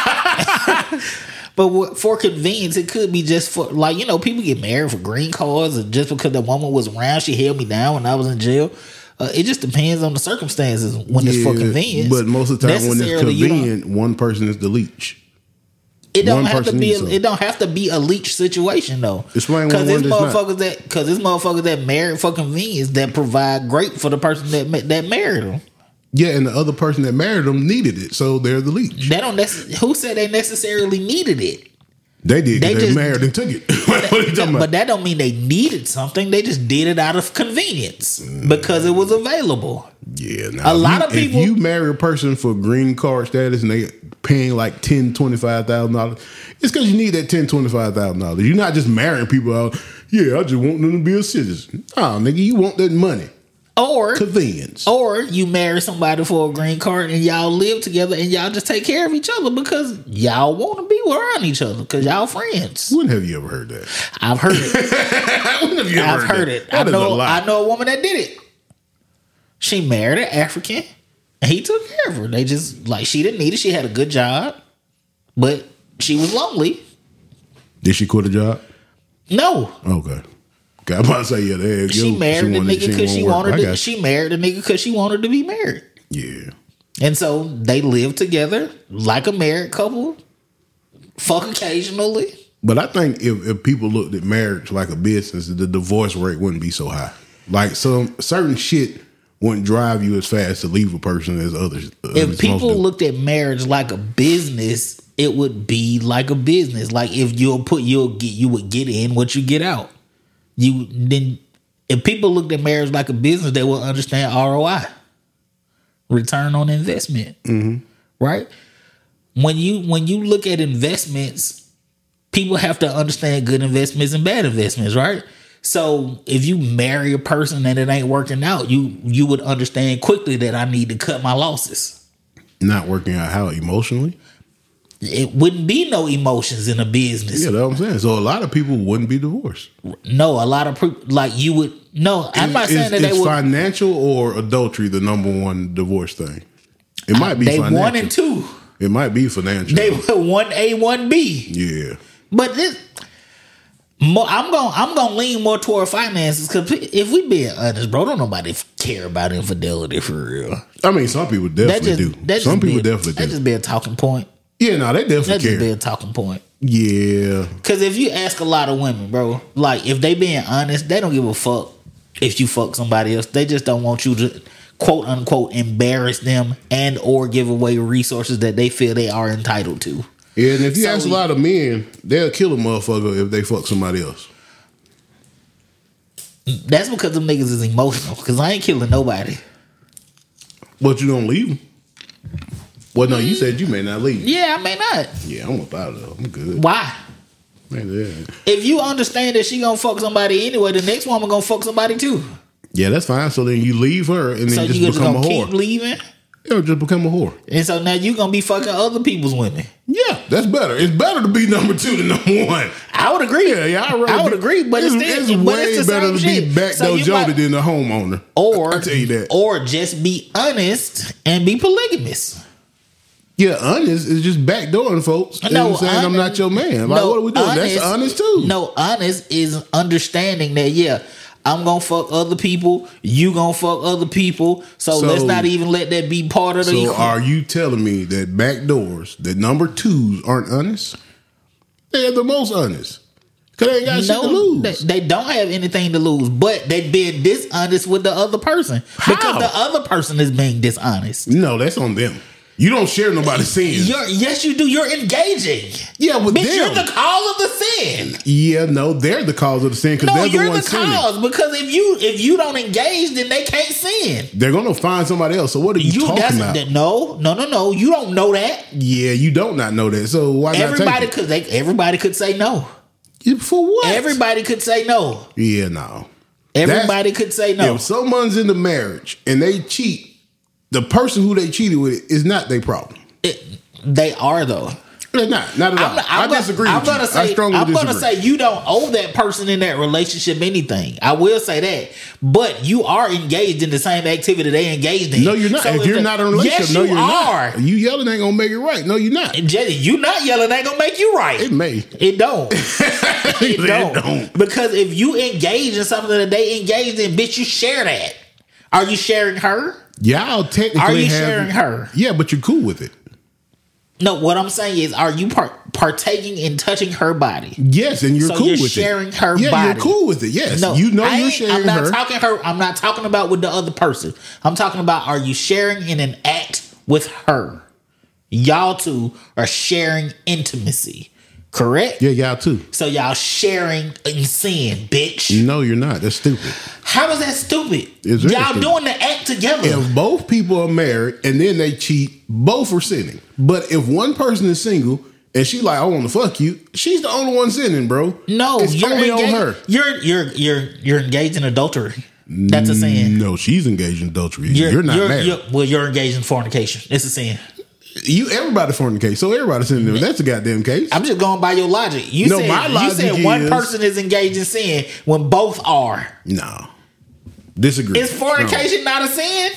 B: But for convenience, it could be just for people get married for green cards, and just because the woman was around, she held me down when I was in jail. It just depends on the circumstances when it's for convenience.
A: But most of the time, when it's
B: Necessarily,
A: convenient, one person is the leech.
B: It don't
A: One
B: have to
A: person
B: be.
A: needs some.
B: It don't have to be a leech situation though.
A: Explain
B: Because
A: one
B: it's
A: that's not.
B: motherfuckers that married for convenience that provide great for the person that married them.
A: Yeah, and the other person that married them needed it, so they're the leech.
B: They don't. Who said they necessarily needed it?
A: They did.
B: They
A: They
B: just-
A: married and took it. What are you talking
B: But
A: about?
B: that don't mean they needed something. They just did it out of convenience because it was available.
A: Yeah, now,
B: A lot of people-
A: If you marry a person for green card status and they paying like $10,000-$25,000, it's because you need that $10,000-$25,000. You're not just marrying people out. Yeah, I just want them to be a citizen. Oh, nigga, you want that money,
B: Or
A: convenience.
B: Or you marry somebody for a green card and y'all live together and y'all just take care of each other because y'all want to be around each other because y'all friends.
A: When have you ever heard that?
B: I've heard it.
A: When have you ever
B: I've heard
A: that?
B: it.
A: That is a lie.
B: I know a woman that did it. She married an African and he took care of her. They just like she didn't need it. She had a good job, but she was lonely.
A: Did she quit a job?
B: No.
A: Okay. I'm about to say, yeah, there you
B: She
A: go.
B: married the nigga because she wanted to.
A: to.
B: She married the nigga because she wanted to be married.
A: Yeah.
B: And so they live together like a married couple. Fuck occasionally.
A: But I think if people looked at marriage like a business, the divorce rate wouldn't be so high. Like some certain shit wouldn't drive you as fast to leave a person as others.
B: If people looked at marriage like a business, it would be like a business. Like if you would get in what you get out. If people looked at marriage like a business, they will understand ROI, return on investment, right? When you look at investments, people have to understand good investments and bad investments, right? So if you marry a person and it ain't working out, you would understand quickly that I need to cut my losses.
A: not working out how emotionally.
B: It wouldn't be no emotions in a business.
A: Yeah, that's what I'm saying. So a lot of people wouldn't be divorced.
B: No, a lot of like you would. No, I'm not saying that they
A: Is
B: would.
A: financial or adultery the number one divorce thing? It might be
B: They
A: financial.
B: 1 and 2.
A: It might be financial.
B: They were 1A, 1B.
A: yeah.
B: But this, I'm gonna lean more toward finances because if we being honest, bro, don't nobody care about infidelity for real.
A: I mean, some people definitely do. Some people definitely
B: That
A: do.
B: just be a talking point.
A: Yeah, no, they definitely
B: That just be
A: care.
B: a talking point.
A: Yeah.
B: Because if you ask a lot of women, bro, like if they being honest, they don't give a fuck if you fuck somebody else. They just don't want you to quote unquote embarrass them and or give away resources that they feel they are entitled to.
A: Yeah, and if you
B: So
A: ask a lot of men, they'll kill a motherfucker if they fuck somebody else.
B: That's because them niggas is emotional. Because I ain't killing nobody.
A: But you don't leave them. Well, no, you said you may not leave.
B: Yeah, I may not.
A: Yeah, I'm about it. I'm good.
B: Why?
A: Man, yeah.
B: If you understand that she gonna fuck somebody anyway, the next woman gonna fuck somebody too.
A: Yeah, that's fine. So then you leave her and then
B: So
A: just
B: you just
A: become a
B: gonna keep
A: whore.
B: leaving,
A: Yeah, just become a whore.
B: and so now you gonna be fucking other people's women.
A: Yeah, that's better. It's better to be number 2 than number 1.
B: I would agree.
A: Yeah, I'd rather
B: I would
A: be-
B: agree, but it's still, but
A: way
B: it's the
A: better
B: same
A: to
B: shit.
A: be backdoor
B: you
A: Jody
B: might-
A: than a homeowner.
B: or
A: I tell you that.
B: or just be honest and be polygamous.
A: Yeah, honest is just backdooring folks. You know what I'm saying? I'm not your man. Like, what are we doing? That's honest too.
B: No, honest is understanding that, yeah, I'm gonna fuck other people, you gonna fuck other people, so let's not even let that be part of the
A: So
B: equation.
A: are you telling me that backdoors, that number 2s aren't honest? They're the most honest. Because they ain't got shit to
B: No,
A: lose.
B: they don't have anything to lose, but they being dishonest with the other person
A: How?
B: because the other person is being dishonest.
A: No, that's on them. You don't share nobody's sins.
B: Yes, you do. You're engaging.
A: Yeah, with
B: Bitch,
A: them.
B: you're the cause of the sin.
A: Yeah, no, they're the cause of the sin because
B: No,
A: they're the
B: you're
A: ones
B: the
A: sinning.
B: cause because if you don't engage, then they can't sin.
A: They're gonna find somebody else. So what are you talking about?
B: No. You don't know that.
A: Yeah, you don't not know that. So why
B: Everybody
A: not take
B: could everybody could say no.
A: it? For what?
B: Everybody could say no.
A: Yeah, no.
B: Everybody could say no.
A: If someone's in the marriage and they cheat, the person who they cheated with is not their problem.
B: They are though.
A: They're not at all. I disagree with you. I strongly
B: I'm gonna
A: disagree.
B: say you don't owe that person in that relationship anything. I will say that, but you are engaged in the same activity they engaged in.
A: No, you're not.
B: So
A: if you're not in a relationship,
B: yes,
A: no,
B: you
A: you're
B: are.
A: not. You yelling ain't gonna make it right. No, you're not.
B: Jesse, you not yelling ain't gonna make you right.
A: It may.
B: It don't. It don't.
A: don't.
B: Because if you engage in something that they engaged in, bitch, you share that. Are you sharing her?
A: Y'all technically
B: Are you
A: have,
B: sharing her?
A: Yeah, but you're cool with it.
B: No, what I'm saying is, are you partaking in touching her body?
A: Yes, and you're
B: So
A: cool
B: you're
A: with
B: sharing
A: it.
B: her
A: yeah,
B: body.
A: you're cool with it. Yes,
B: No,
A: you know
B: I
A: you're
B: ain't-
A: sharing
B: I'm not
A: her.
B: talking her. I'm not talking about with the other person. I'm talking about, are you sharing in an act with her? Y'all two are sharing intimacy, correct?
A: Yeah, y'all too.
B: So y'all sharing in sin, bitch.
A: No, you're not. That's stupid.
B: How is that stupid?
A: It's very
B: Y'all
A: stupid.
B: doing the act together.
A: If both people are married and then they cheat, both are sinning. But if one person is single and she like, I want to fuck you, she's the only one sinning, bro.
B: No,
A: it's
B: you're
A: only on
B: engaged.
A: her.
B: You're engaged in adultery. That's a sin.
A: No, she's engaged in adultery. You're not married.
B: You're engaged in fornication. It's a sin.
A: Everybody fornicate, so everybody's sinning. That's a goddamn case.
B: I'm just going by your logic. You
A: No,
B: said,
A: my
B: you
A: logic
B: said one
A: is-
B: person is engaged in sin when both are.
A: No, disagree.
B: Is fornication not a sin?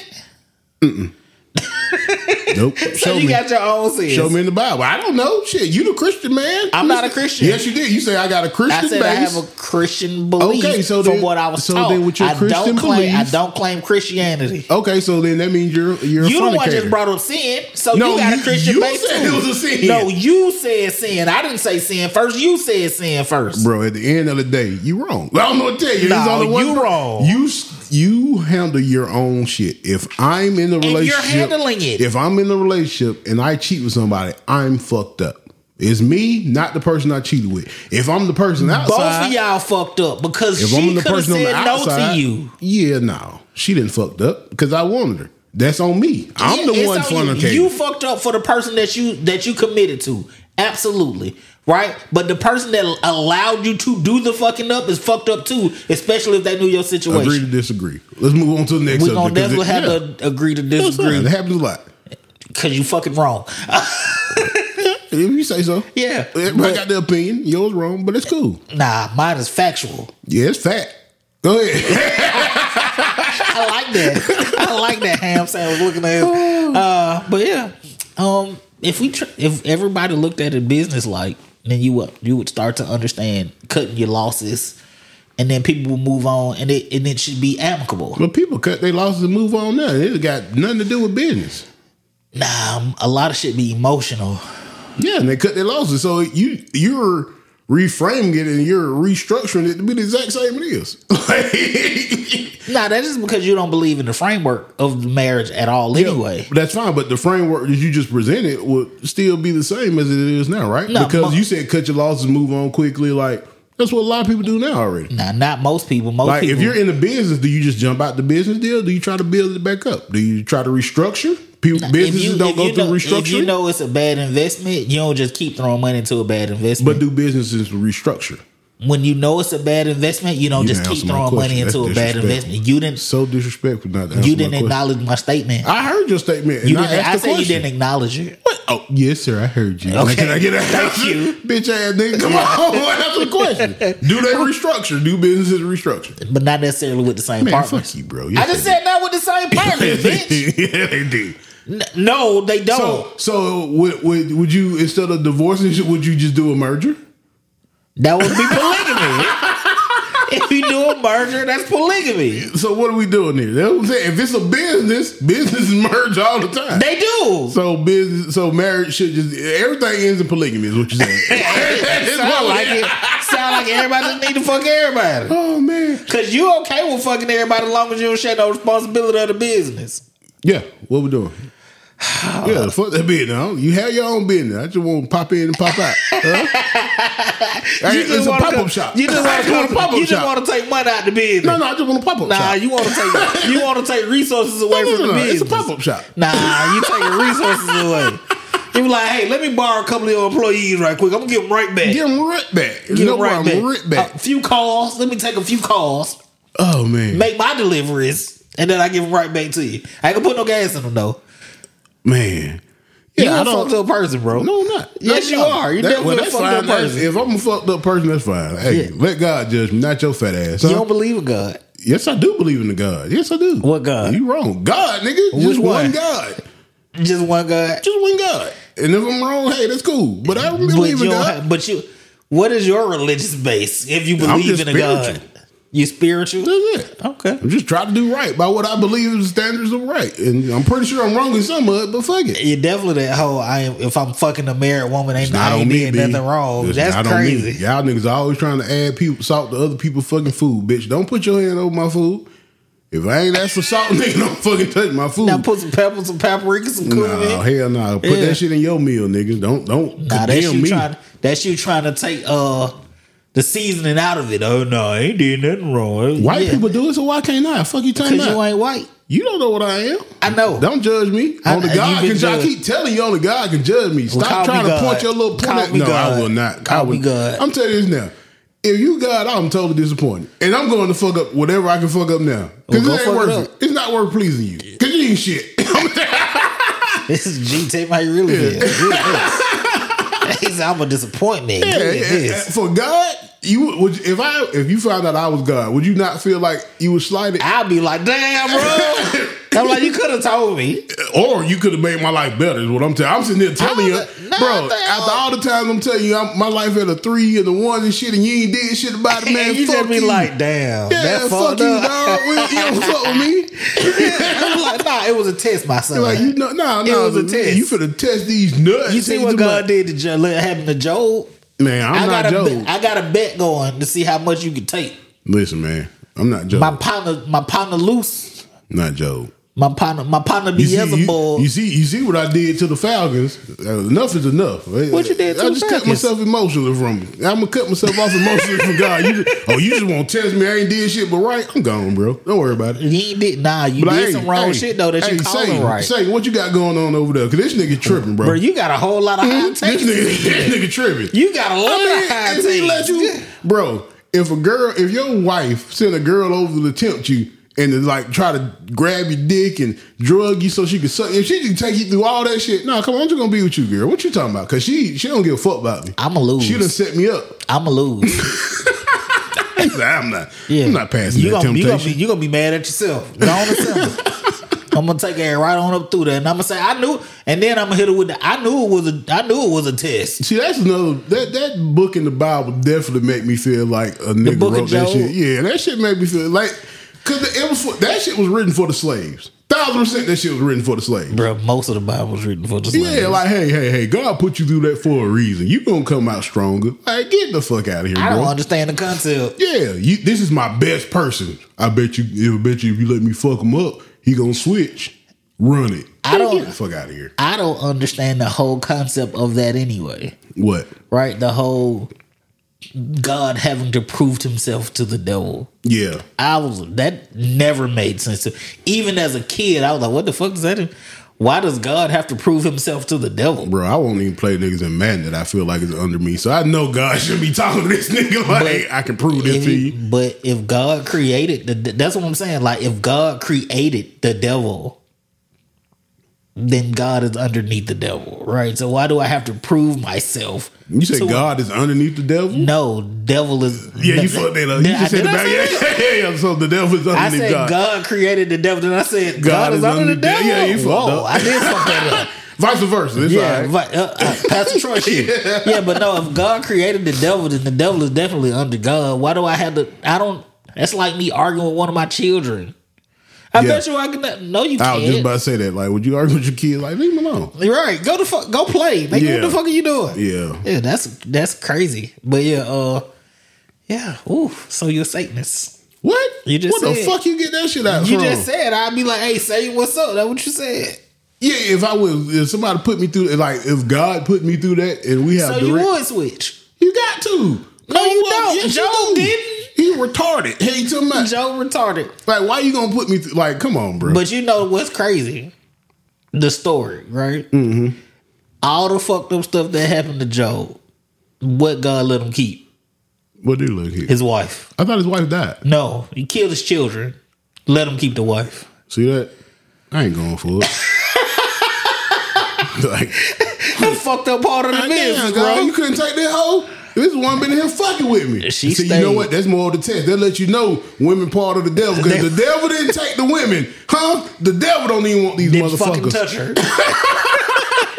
A: Nope.
B: So
A: Show
B: you
A: me.
B: got your own sins.
A: Show me in the Bible. I don't know. Shit, you the Christian man.
B: I'm not a Christian.
A: Yes, you did. You say I got a Christian
B: I said
A: base.
B: I have a Christian belief
A: Okay, so
B: from
A: then-
B: what I was
A: so
B: taught.
A: then with your
B: I
A: Christian beliefs-
B: don't claim Christianity.
A: Okay, so then that means you're a
B: You the one
A: fornicator.
B: just brought up sin, so
A: No,
B: you got
A: you-
B: a Christian
A: you
B: base
A: said
B: too.
A: it was a sin.
B: No, you said sin. I didn't say sin first. You said sin first.
A: Bro, at the end of the day, you wrong. I don't know what to tell you.
B: No,
A: There's only one
B: you wrong.
A: You handle your own shit. If I'm in the relationship,
B: you're handling it.
A: If I'm in the relationship and I cheat with somebody, I'm fucked up. It's me, not the person I cheated with. If I'm the person outside,
B: Both of y'all fucked up because
A: if
B: she
A: I'm the
B: could have
A: person on the
B: said no
A: outside,
B: to you.
A: yeah, no, she didn't fucked up because I wanted her. That's on me. I'm
B: Yeah,
A: the
B: it's
A: one
B: on you.
A: fornicating.
B: You fucked up for the person that you committed to. Absolutely. Right? But the person that allowed you to do the fucking up is fucked up too, especially if they knew your situation.
A: Agree to disagree. Let's move on to the next
B: We're
A: subject.
B: gonna
A: 'cause
B: definitely have to agree to disagree
A: It happens a lot.
B: because you fucking wrong.
A: If you say so.
B: Yeah,
A: Everybody
B: but-
A: got their opinion. Yours wrong, but it's cool.
B: Nah, mine is factual.
A: Yeah, it's fact. Go ahead.
B: I like that. I like that ham sandwich looking at him. But yeah, if everybody looked at it business like, then you would start to understand cutting your losses, and then people will move on, and it should be amicable.
A: But people cut their losses and move on now. It got nothing to do with business.
B: Nah, a lot of shit be emotional.
A: Yeah, and they cut their losses. So you're reframing it and you're restructuring it to be the exact same it is.
B: Nah, that's just because you don't believe in the framework of the marriage at all anyway.
A: Yeah, that's fine, but the framework that you just presented would still be the same as it is now, right?
B: No,
A: because you said cut your losses, move on quickly. Like that's what a lot of people do now already.
B: Nah, not most people. Most
A: Like
B: people.
A: if you're in the business, do you just jump out the business deal? Do you try to build it back up? Do you try to restructure? Businesses don't go through restructuring.
B: If you know it's a bad investment, you don't just keep throwing money into a bad investment.
A: But do businesses restructure?
B: When you know it's a bad investment, you don't
A: You
B: just
A: didn't
B: keep
A: answer my
B: throwing money
A: question.
B: into a
A: That's
B: bad
A: disrespectful.
B: investment. You didn't.
A: So disrespectful not to answer
B: You
A: my
B: didn't
A: question.
B: acknowledge my statement.
A: I heard your statement. And
B: You
A: I
B: didn't.
A: asked
B: I
A: the
B: said you
A: question.
B: didn't acknowledge it.
A: What? Oh, yes, sir. I heard you.
B: Okay.
A: Can I get a
B: Thank you.
A: bitch ass nigga? Come on, answer the question. Do they restructure? Do businesses restructure?
B: But not necessarily with the same
A: Man,
B: partners.
A: fuck you, bro.
B: I
A: Yes,
B: just
A: they
B: said not with the same partners, bitch.
A: yeah, they do.
B: No, they don't.
A: So would you, instead of divorcing, would you just do a merger?
B: That would be polygamy. If you do a merger, that's polygamy.
A: So what are we doing here? That's what I'm saying. If it's a businesses merge all the time.
B: They do.
A: So marriage should just everything ends in polygamy is what you're saying.
B: Sound like it. Sound like everybody just need to fuck everybody.
A: Oh man.
B: Cause you okay with fucking everybody as long as you don't share no responsibility of the business.
A: Yeah, what we doing? Yeah, fuck that business. Huh? You have your own business. I just want to pop in and pop out. Huh? It's a pop up shop.
B: You just want to take money out the business.
A: No, I just want a pop up
B: Nah,
A: shop.
B: you want to take resources away from the business.
A: It's a pop up shop.
B: Nah, you taking resources away. You be like, hey, let me borrow a couple of your employees right quick. I'm gonna give them right back.
A: Give them right back.
B: Give
A: No
B: them right
A: problem.
B: back.
A: Right back.
B: A few calls. Let me take a few calls.
A: Oh man,
B: Make my deliveries, and then I give them right back to you. I ain't gonna put no gas in them though.
A: man.
B: You
A: I
B: a fucked up person, bro.
A: No, I'm not.
B: Yes, you are. You're definitely a
A: that's
B: fucked up
A: fine.
B: person.
A: If I'm a fucked up person, that's fine. Hey,
B: Yeah.
A: let God judge me, not your fat ass.
B: You
A: Huh?
B: don't believe in God.
A: Yes, I do believe in the God. Yes, I do.
B: What God?
A: You wrong. God, nigga.
B: Which
A: Just
B: one?
A: one God.
B: Just one God.
A: Just one God. And if I'm wrong, hey, that's cool. But I don't believe in God.
B: What is your religious base if you
A: I'm
B: believe
A: just
B: in a God?
A: spiritual.
B: You spiritual?
A: That's it.
B: Okay.
A: I'm just trying to do right by what I believe is the standards of right. And I'm pretty sure I'm wrong in some of it, but fuck it.
B: You're definitely that whole, if I'm fucking a married woman, I ain't doing nothing wrong.
A: It's
B: That's
A: not on
B: crazy.
A: me. Y'all niggas always trying to add salt to other people's fucking food, bitch. Don't put your hand over my food. If I ain't asked for salt, nigga, don't fucking touch my food.
B: Now put some pepper, some paprika, some cumin.
A: No, hell no. Put that shit in your meal, niggas. Don't condemn me.
B: That's you trying to take the seasoning out of it. Oh no, I ain't did nothing wrong.
A: White people do it, so why can't I? Fuck you talking about?
B: Because you ain't white.
A: You don't know what I am.
B: I know.
A: Don't judge me. Only God can judge. I keep telling you, only God can judge me. Stop trying to point your little point at me. No, I will not.
B: Call me God.
A: I'm telling you this now. If you God, I'm totally disappointed. And I'm going to fuck up whatever I can fuck up now. Because it ain't worth it. It's not worth pleasing you. Because you ain't shit.
B: This is G. Tell me how you really feel. He said, I'm a disappointment.
A: Yeah. For God, if you found out I was God, would you not feel like you was slighted?
B: I'd be like, damn, bro. I'm like, you could have told me.
A: Or you could have made my life better, is what I'm telling you. I'm sitting there telling you, bro, after all the times I'm telling you, my life had a 3 and a 1 and shit, and you ain't did shit about it, man.
B: You just be like, damn.
A: Yeah,
B: that
A: fuck you, dog. You don't fuck with me.
B: I'm like, nah, it was a test, my son.
A: Like, it was a test. You finna test these nuts.
B: You see what God did to happened to Job?
A: Man, I'm not Job.
B: I got a bet going to see how much you can take.
A: Listen, man, I'm not Job.
B: My partner loose.
A: Not Job.
B: My partner Beelzebub.
A: You see what I did to the Falcons. Enough is enough.
B: What you did to the Falcons?
A: I just cut myself emotionally from them. I'm gonna cut myself off emotionally from God. You just want to test me? I ain't did shit but right. I'm gone, bro. Don't worry about it.
B: You ain't did. Nah, you did some wrong shit though. That you calling right.
A: Say what you got going on over there? Because this nigga tripping, bro.
B: Bro, you got a whole lot of high takes.
A: This nigga tripping.
B: You got a lot of high takes,
A: bro. If your wife sent a girl over to tempt you and to like try to grab your dick and drug you so she could suck, if she can take you through all that shit, no, come on, I'm just gonna be with you, girl. What you talking about? Because she don't give a fuck about me.
B: I'ma lose.
A: She done set me up.
B: I'ma lose.
A: I'm not passing that temptation.
B: You gonna be mad at yourself. Go on and tell me. I'm gonna take her right on up through that, and I'm gonna say I knew, and then I'm gonna hit her with the I knew it was a test.
A: See, that's another that book in the Bible definitely make me feel like a nigga wrote that shit. Yeah, that shit made me feel like because that shit was written for the slaves. 1,000% that shit was written for the slaves.
B: Bro, most of the Bible was written for the slaves.
A: Yeah, like hey, God put you through that for a reason. You gonna come out stronger. Like, get the fuck out of here, bro.
B: I don't understand the concept.
A: Yeah, this is my best person. I bet you if you let me fuck him up, he gonna switch. Run it. Get the fuck out of here.
B: I don't understand the whole concept of that anyway.
A: What?
B: Right? The whole God having to prove himself to the devil.
A: Yeah.
B: That never made sense to me. Even as a kid, I was like, what the fuck does that do? Why does God have to prove himself to the devil?
A: Bro, I won't even play niggas in Madden that I feel like is under me. So I know God should be talking to this nigga like, I can prove this to you.
B: But if God created, that's what I'm saying. Like, if God created the devil, then God is underneath the devil, right? So why do I have to prove myself?
A: You say God is underneath the devil?
B: No, devil is.
A: Yeah, you fucked that up. You just said about yeah. So the devil is underneath God.
B: I said God created the devil, then I said God is under the devil.
A: Yeah, you fucked up.
B: I did fuck that up.
A: Vice versa. It's
B: yeah, Pastor Troy shit. Yeah, but no, if God created the devil, then the devil is definitely under God. Why do I have to? That's like me arguing with one of my children. I bet you I can. No, you can't.
A: I was just about to say that. Like, would you argue with your kid? Like, leave him alone.
B: Right. Go play. Like, what the fuck are you doing?
A: Yeah.
B: Yeah, that's crazy. But yeah. Ooh, so you're a Satanist.
A: What?
B: You just
A: what the fuck you get that shit out
B: You
A: from?
B: just said, I'd be like, hey, say what's up. That's what you said.
A: Yeah, if somebody put me through, like, if God put me through that and we have
B: so you would switch.
A: You got to.
B: No, you don't.
A: Yes,
B: Job didn't.
A: He retarded. Hey, you talking about
B: Joe retarded.
A: Like, why you gonna put me through? Like, come on, bro.
B: But you know what's crazy? The story, right?
A: Mm-hmm.
B: All the fucked up stuff that happened to Job, what God let him keep?
A: What did he let him keep?
B: His wife.
A: I thought his wife died.
B: No, he killed his children. Let him keep the wife.
A: See that? I ain't going for it. Like,
B: the fucked up part of the business, bro.
A: You couldn't take that hoe. This one been here fucking with me.
B: She
A: See, you know what? That's more of the test. They'll let you know women part of the devil because the devil didn't take the women, huh? The devil don't even want these motherfuckers.
B: Fucking touch her.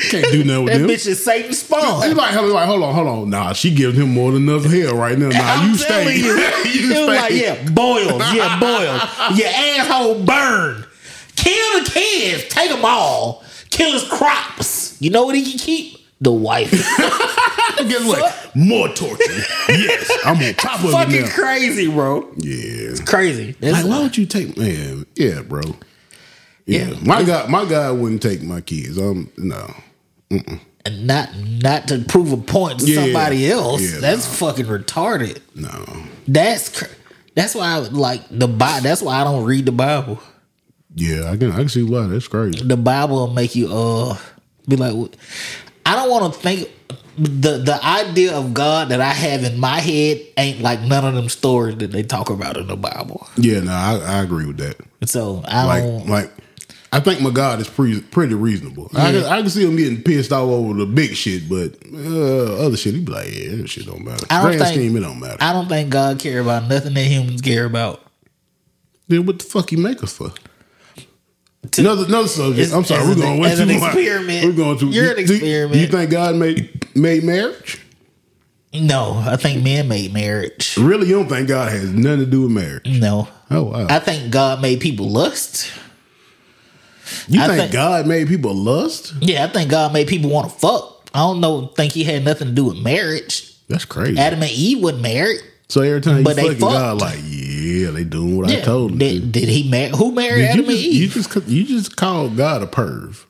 A: Can't do nothing with
B: That
A: them.
B: bitch is Satan's spawn.
A: He's like, hold on. Nah, she gives him more than enough hell right now. Nah,
B: I'm
A: you
B: telling
A: stay.
B: you.
A: You
B: It was like,
A: stay.
B: yeah, boiled. Yeah, boiled. Your asshole burned. Kill the kids. Take them all. Kill his crops. You know what he can keep? The wife.
A: Guess what? More torture. Yes, I'm on top of it
B: Fucking
A: now.
B: crazy, bro.
A: Yeah.
B: Crazy. That's
A: Like, why would you take, man? Yeah, bro. Yeah. My God wouldn't take my kids. No.
B: and not to prove a point to somebody else.
A: Yeah,
B: That's fucking retarded.
A: No.
B: That's why I like the Bible. That's why I don't read the Bible.
A: Yeah, I can see why. That's crazy.
B: The Bible will make you be like, I don't want to think. The idea of God that I have in my head ain't like none of them stories that they talk about in the Bible.
A: Yeah, no, I agree with that.
B: So I don't
A: Like I think my God is pretty reasonable.
B: Yeah.
A: I can see him getting pissed off over the big shit, but other shit, he be like, yeah, that shit don't matter. Grand scheme, it don't matter.
B: I don't think God care about nothing that humans care about.
A: Then what the fuck he make us for? Another subject. I'm sorry, we're going way
B: as
A: too
B: an
A: much.
B: experiment.
A: We're going to.
B: You're an experiment.
A: Do you think God made marriage?
B: No, I think man made marriage.
A: Really, you don't think God has nothing to do with marriage?
B: No.
A: Oh wow.
B: I think God made people lust.
A: You
B: I
A: think
B: think-
A: God made people lust?
B: Yeah, I think God made people want to fuck. I don't think he had nothing to do with marriage.
A: That's crazy.
B: Adam and Eve wasn't married.
A: So every time you
B: But they
A: fucking God,
B: fucked.
A: like, yeah, they doing what I told them.
B: Did he marry? Who married
A: Did
B: Adam and Eve?
A: you just called God a perv.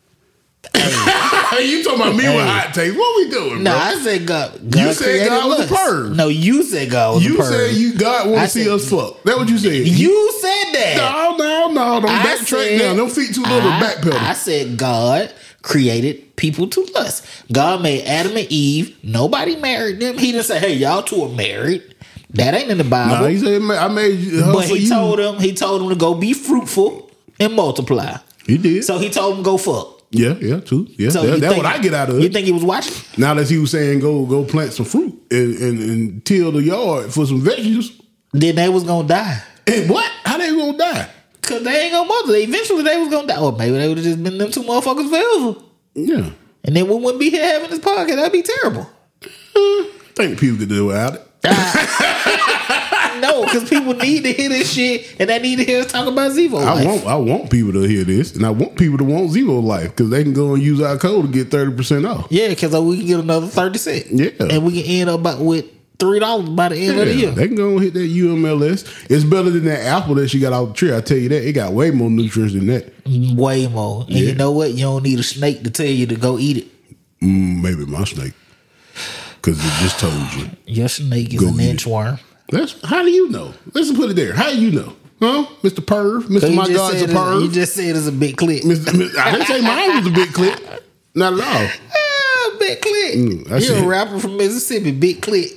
A: You talking about me with hot takes? What we doing,
B: No,
A: bro?
B: I said God.
A: You said
B: created
A: God was a
B: lust.
A: perv.
B: No, you said God was a
A: You
B: perv.
A: said God want
B: I
A: to see
B: said-
A: us fuck. That what you said?
B: You said that.
A: No. Don't
B: I
A: backtrack now. Them feet too little to
B: I
A: backpedal.
B: said God created people to lust. God made Adam and Eve. Nobody married them. He didn't say, "Hey, y'all two are married." That ain't in the Bible.
A: No, he said, I made her
B: but
A: for
B: he
A: you.
B: told him to go be fruitful and multiply.
A: He did.
B: So he told him go fuck.
A: Yeah, too. Yeah,
B: So you
A: that's
B: think-
A: what I get out of it.
B: You think he was watching?
A: Now that he was saying go plant some fruit and till the yard for some veggies.
B: Then they was gonna die.
A: And what? How they gonna die?
B: Cause they ain't gonna mother. Eventually they was gonna die. Or maybe they would have just been them two motherfuckers forever.
A: Yeah.
B: And then we wouldn't be here having this podcast. That'd be terrible.
A: I think people could do without it.
B: No, because people need to hear this shit, and they need to hear us talk about Zevo life.
A: I want people to hear this, and I want people to want Zero Life because they can go and use our code to get 30% off.
B: Yeah, because we can get another 30 cents.
A: Yeah.
B: And we can end up with $3 by the end of the year.
A: They can go and hit that UMLS. It's better than that apple that she got out the tree. I tell you that. It got way more nutrients than that.
B: Way more. And you know what? You don't need a snake to tell you to go eat it.
A: Maybe my snake. Because it just told you.
B: Your snake is
A: Go
B: an
A: eat it.
B: inchworm.
A: How do you know? Let's put it there. How do you know? Huh? Mr. Perv? Mr.
B: You
A: My
B: just
A: God's a
B: said
A: perv?
B: You just said it's a big clip.
A: I didn't say mine was a big clip. Not at all.
B: Big clip.
A: that's
B: You're
A: it.
B: a rapper from Mississippi. Big clip.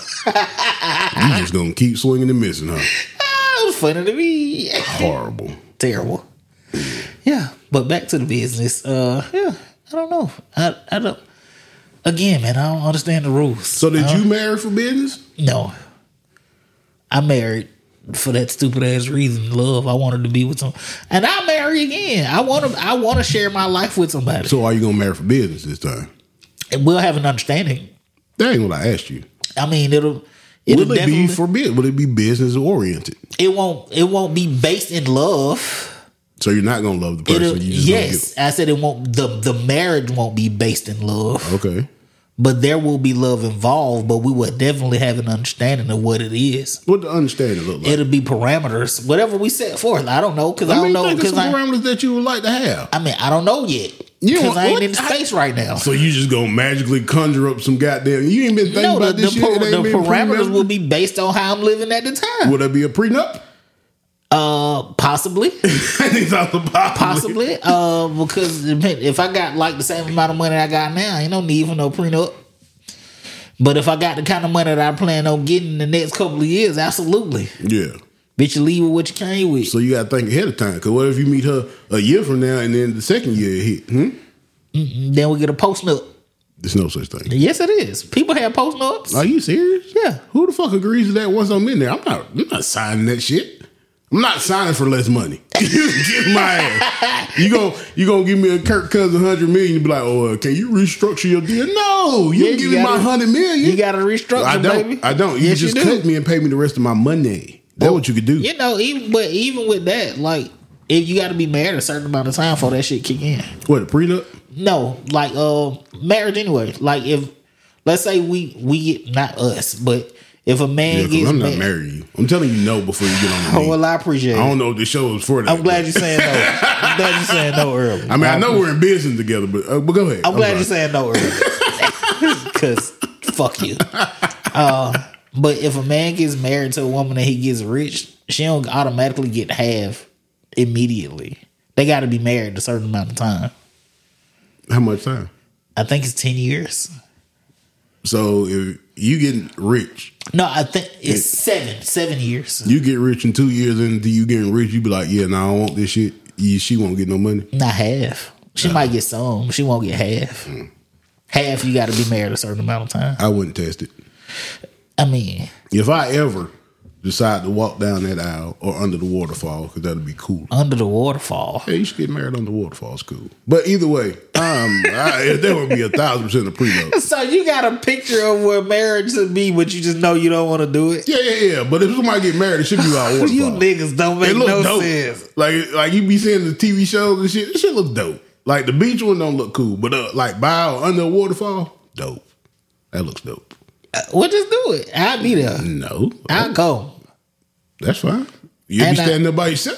A: You just gonna keep swinging and missing, huh?
B: It was funny to me.
A: Horrible.
B: Terrible. Yeah, but back to the business. Yeah, I don't know. I don't. Again, man, I don't understand the rules.
A: So did you marry for business?
B: No, I married for that stupid ass reason, love. I wanted to be with some, and I marry again. I want to share my life with somebody.
A: So are you gonna marry for business this time?
B: And we'll have an understanding.
A: That ain't what I asked you.
B: I mean, it'll
A: Will it
B: definitely
A: be for business? Will it be business oriented?
B: it won't be based in love.
A: So you're not gonna love the person.
B: It'll,
A: You just
B: yes, I said it won't. The marriage won't be based in love.
A: Okay.
B: But there will be love involved, but we will definitely have an understanding of what it is.
A: What the understanding look like?
B: It'll be parameters, whatever we set forth. I don't know because I don't know
A: think of
B: because
A: some parameters that you would like to have.
B: I don't know yet
A: You
B: because I ain't
A: what?
B: in space right now.
A: So you just gonna magically conjure up some goddamn? You ain't been thinking
B: No,
A: about
B: the
A: this shit. It ain't been
B: parameters
A: premeditated?
B: will be based on how I'm living at the time.
A: Would that be a prenup?
B: Possibly, possibly. Because if I got like the same amount of money I got now, ain't no need for no prenup. But if I got the kind of money that I plan on getting in the next couple of years, absolutely.
A: Yeah.
B: Bitch, you leave with what you came with.
A: So you gotta think ahead of time. Because what if you meet her a year from now and then the second year it hit?
B: Then we get a post nut.
A: There's no such thing.
B: Yes, it is. People have post nuts.
A: Are you serious?
B: Yeah.
A: Who the fuck agrees to that once I'm in there? I'm not signing that shit. I'm not signing for less money. You get my ass. You gonna give me a Kirk Cousins $100 million? You be like, oh, can you restructure your deal? No, you give me my $100 million.
B: You got to restructure, baby.
A: I don't. You
B: Yes,
A: just
B: you do.
A: cut me and pay me the rest of my money. That's what you could do.
B: You know, even with that, like, if you got to be married a certain amount of time for that shit kick in.
A: What, a prenup?
B: No, like marriage anyway. Like if let's say we get, not us, but if a man
A: Yeah, 'cause
B: gets
A: I'm not marrying you. I'm telling you no before you get on the
B: Oh
A: knee.
B: well, I appreciate it.
A: I don't know if the show is for that.
B: I'm glad you're saying no. I'm glad you're saying no early.
A: I mean, I know we're in business together, but go ahead.
B: I'm glad you're saying no early. Because fuck you. But if a man gets married to a woman and he gets rich, she don't automatically get half immediately. They got to be married a certain amount of time.
A: How much time?
B: I think it's 10 years.
A: So if you get rich,
B: No, I think it's 7 years.
A: you get rich in 2 years into you getting rich, you be like, yeah, nah, I don't want this shit. She won't get no money.
B: Not half. She might get some. She won't get half. Half, you got to be married a certain amount of time.
A: I wouldn't test it.
B: I mean,
A: If I ever decide to walk down that aisle or under the waterfall, because that'd be cool.
B: under the waterfall.
A: Hey, you should get married under the waterfall. It's cool. But either way, there would be 1,000% a prenup.
B: So you got a picture of where marriage should be, but you just know you don't want to do it?
A: Yeah. But if somebody get married, it should be out waterfall.
B: You niggas don't make
A: It look
B: no
A: dope.
B: sense.
A: Like you be seeing the TV shows and shit. This shit look dope. Like the beach one don't look cool, but like by or under a waterfall, dope. That looks dope.
B: Well, just do it. I'll be there.
A: No,
B: I'll go.
A: that's fine. You'll
B: And
A: be standing there by yourself.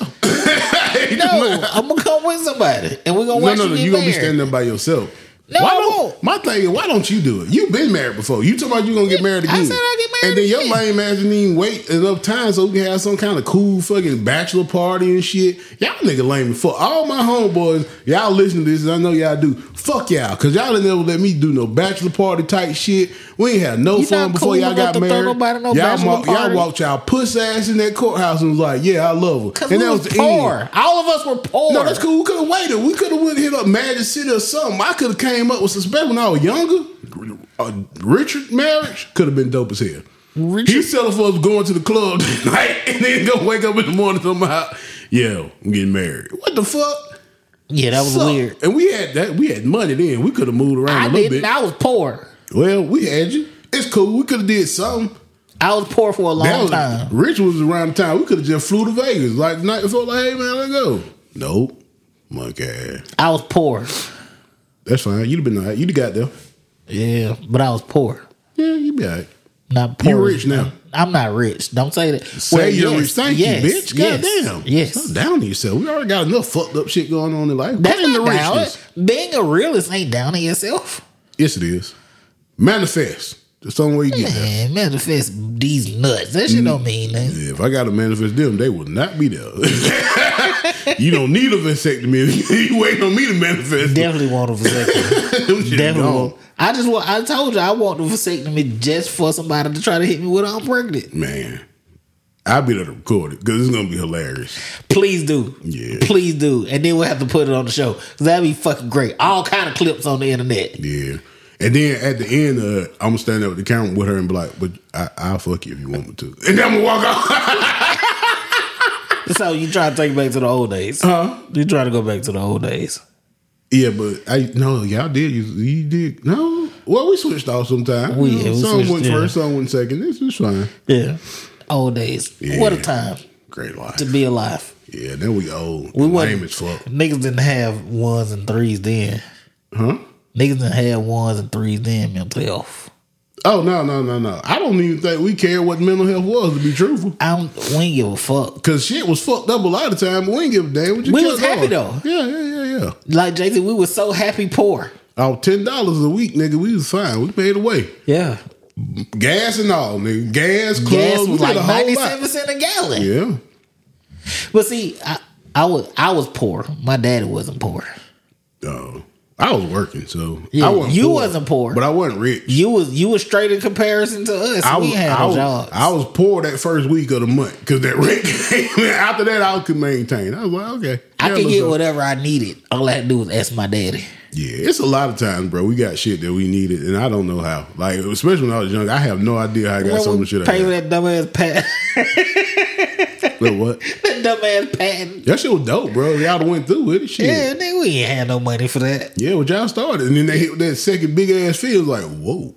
B: No, I'm going to come with somebody. And we're going to watch you get
A: you gonna be
B: married.
A: standing there by yourself.
B: No,
A: why
B: I
A: don't,
B: won't.
A: My thing is, why don't you do it? You've been married before. You talking about you gonna get married again?
B: I said I'll get married
A: and then your
B: again.
A: lame ass didn't even wait enough time so we can have some kind of cool fucking bachelor party and shit. Y'all nigga lame as fuck. All my homeboys, y'all listen to this, and I know y'all do. Fuck y'all, cause y'all didn't never let me do no bachelor party type shit. We ain't had no
B: You
A: fun
B: not
A: before
B: cool
A: y'all
B: enough
A: got
B: to throw
A: married.
B: nobody no
A: y'all,
B: bachelor
A: y'all
B: party?
A: walked y'all puss ass in that courthouse and was like, yeah, I love her.
B: Because
A: And
B: we
A: that
B: was
A: the
B: poor.
A: end.
B: All of us were poor.
A: No, that's cool. We could have waited. We could have went hit up Magic City or something. I could have came up with some special when I was younger. Richard marriage could have been dope as hell. He's selling for us going to the club tonight and then go wake up in the morning talking about, yeah, I'm getting married. What the fuck?
B: Yeah, that was
A: Suck.
B: weird.
A: And we had that. We had money then. We could have moved around
B: I
A: a little
B: didn't.
A: bit.
B: I was poor.
A: Well, we had you. It's cool. We could have did something.
B: I was poor for a
A: That
B: long
A: was-
B: time.
A: Rich was around the time. We could have just flew to Vegas like the night before. Like, hey man, let's go. Nope. Monkey ass.
B: I was poor.
A: That's fine. You'd have been all right. You'd have got there.
B: Yeah, but I was poor.
A: Yeah, you'd be all right.
B: Not poor.
A: You rich now.
B: I'm not rich. Don't say that.
A: Say you're
B: yes,
A: rich. Thank
B: yes,
A: you, bitch.
B: yes,
A: Goddamn.
B: Yes.
A: Stop down to yourself. We already got enough fucked up shit going on in life.
B: That's
A: Claim
B: not
A: the
B: down.
A: richness.
B: Being a realist ain't down to yourself.
A: Yes, it is. Manifest. That's the only way you get there.
B: Man, manifest these nuts. That shit don't mean nothing.
A: Yeah, if I got to manifest them, they will not be there. You don't need a vasectomy. You waiting on me to manifest.
B: Definitely want a vasectomy.
A: Them shit
B: Definitely
A: gone.
B: want. I told you I want the vasectomy just for somebody to try to hit me with I'm pregnant.
A: Man, I'll be there to record it because it's going to be hilarious.
B: Please do.
A: Yeah.
B: Please do. And then we'll have to put it on the show. Because that'd be fucking great. All kind of clips on the internet.
A: Yeah. And then at the end, I'm going to stand there with the camera with her and be like, but I'll fuck you if you want me to. And then I'm going to walk off.
B: So you try to take it back to the old days.
A: Huh?
B: You try to go back to the old days.
A: Yeah, but y'all did. You did. No. Well, we switched off sometime.
B: We
A: some
B: switched,
A: went
B: yeah.
A: first, some went second. This is fine.
B: Yeah. Old days.
A: Yeah.
B: What a time
A: Great life.
B: to be alive.
A: Yeah, then we old.
B: We
A: Lame
B: wasn't-
A: as fuck.
B: Niggas didn't have ones and threes then.
A: Huh?
B: Niggas didn't have ones and threes then, mental health.
A: Oh, no. I don't even think we cared what mental health was, to be truthful.
B: We ain't give a fuck.
A: Because shit was fucked up a lot of time, but we ain't give a damn. just
B: We
A: kept
B: was happy,
A: going.
B: though.
A: Yeah.
B: Like Jay-Z, we was so happy poor.
A: Oh, $10 a week, nigga. We was fine. We paid away.
B: Yeah.
A: Gas and all, nigga. Gas, clubs.
B: Gas
A: we
B: was
A: did
B: like
A: a whole
B: 97
A: lot.
B: cents a gallon.
A: Yeah.
B: But see, I was poor. My daddy wasn't poor.
A: I was working, so
B: Yeah,
A: I wasn't
B: you
A: poor,
B: wasn't poor.
A: but I wasn't rich.
B: You was straight in comparison to us. We had no jobs.
A: I was poor that first week of the month because that rent came. After that, I could maintain. I was like, okay,
B: I
A: yeah,
B: could
A: let's
B: get
A: go.
B: whatever I needed. All I had to do was ask my daddy.
A: Yeah, it's a lot of times, bro. We got shit that we needed, and I don't know how. Like, especially when I was young, I have no idea how I got so much shit.
B: Pay for that dumbass pat.
A: But what?
B: That dumbass patent.
A: That shit was dope, bro. Y'all done went through with it. Shit.
B: Yeah, nigga, we ain't had no money for that.
A: Yeah, well, y'all started. And then they hit that second big ass field. Like, whoa.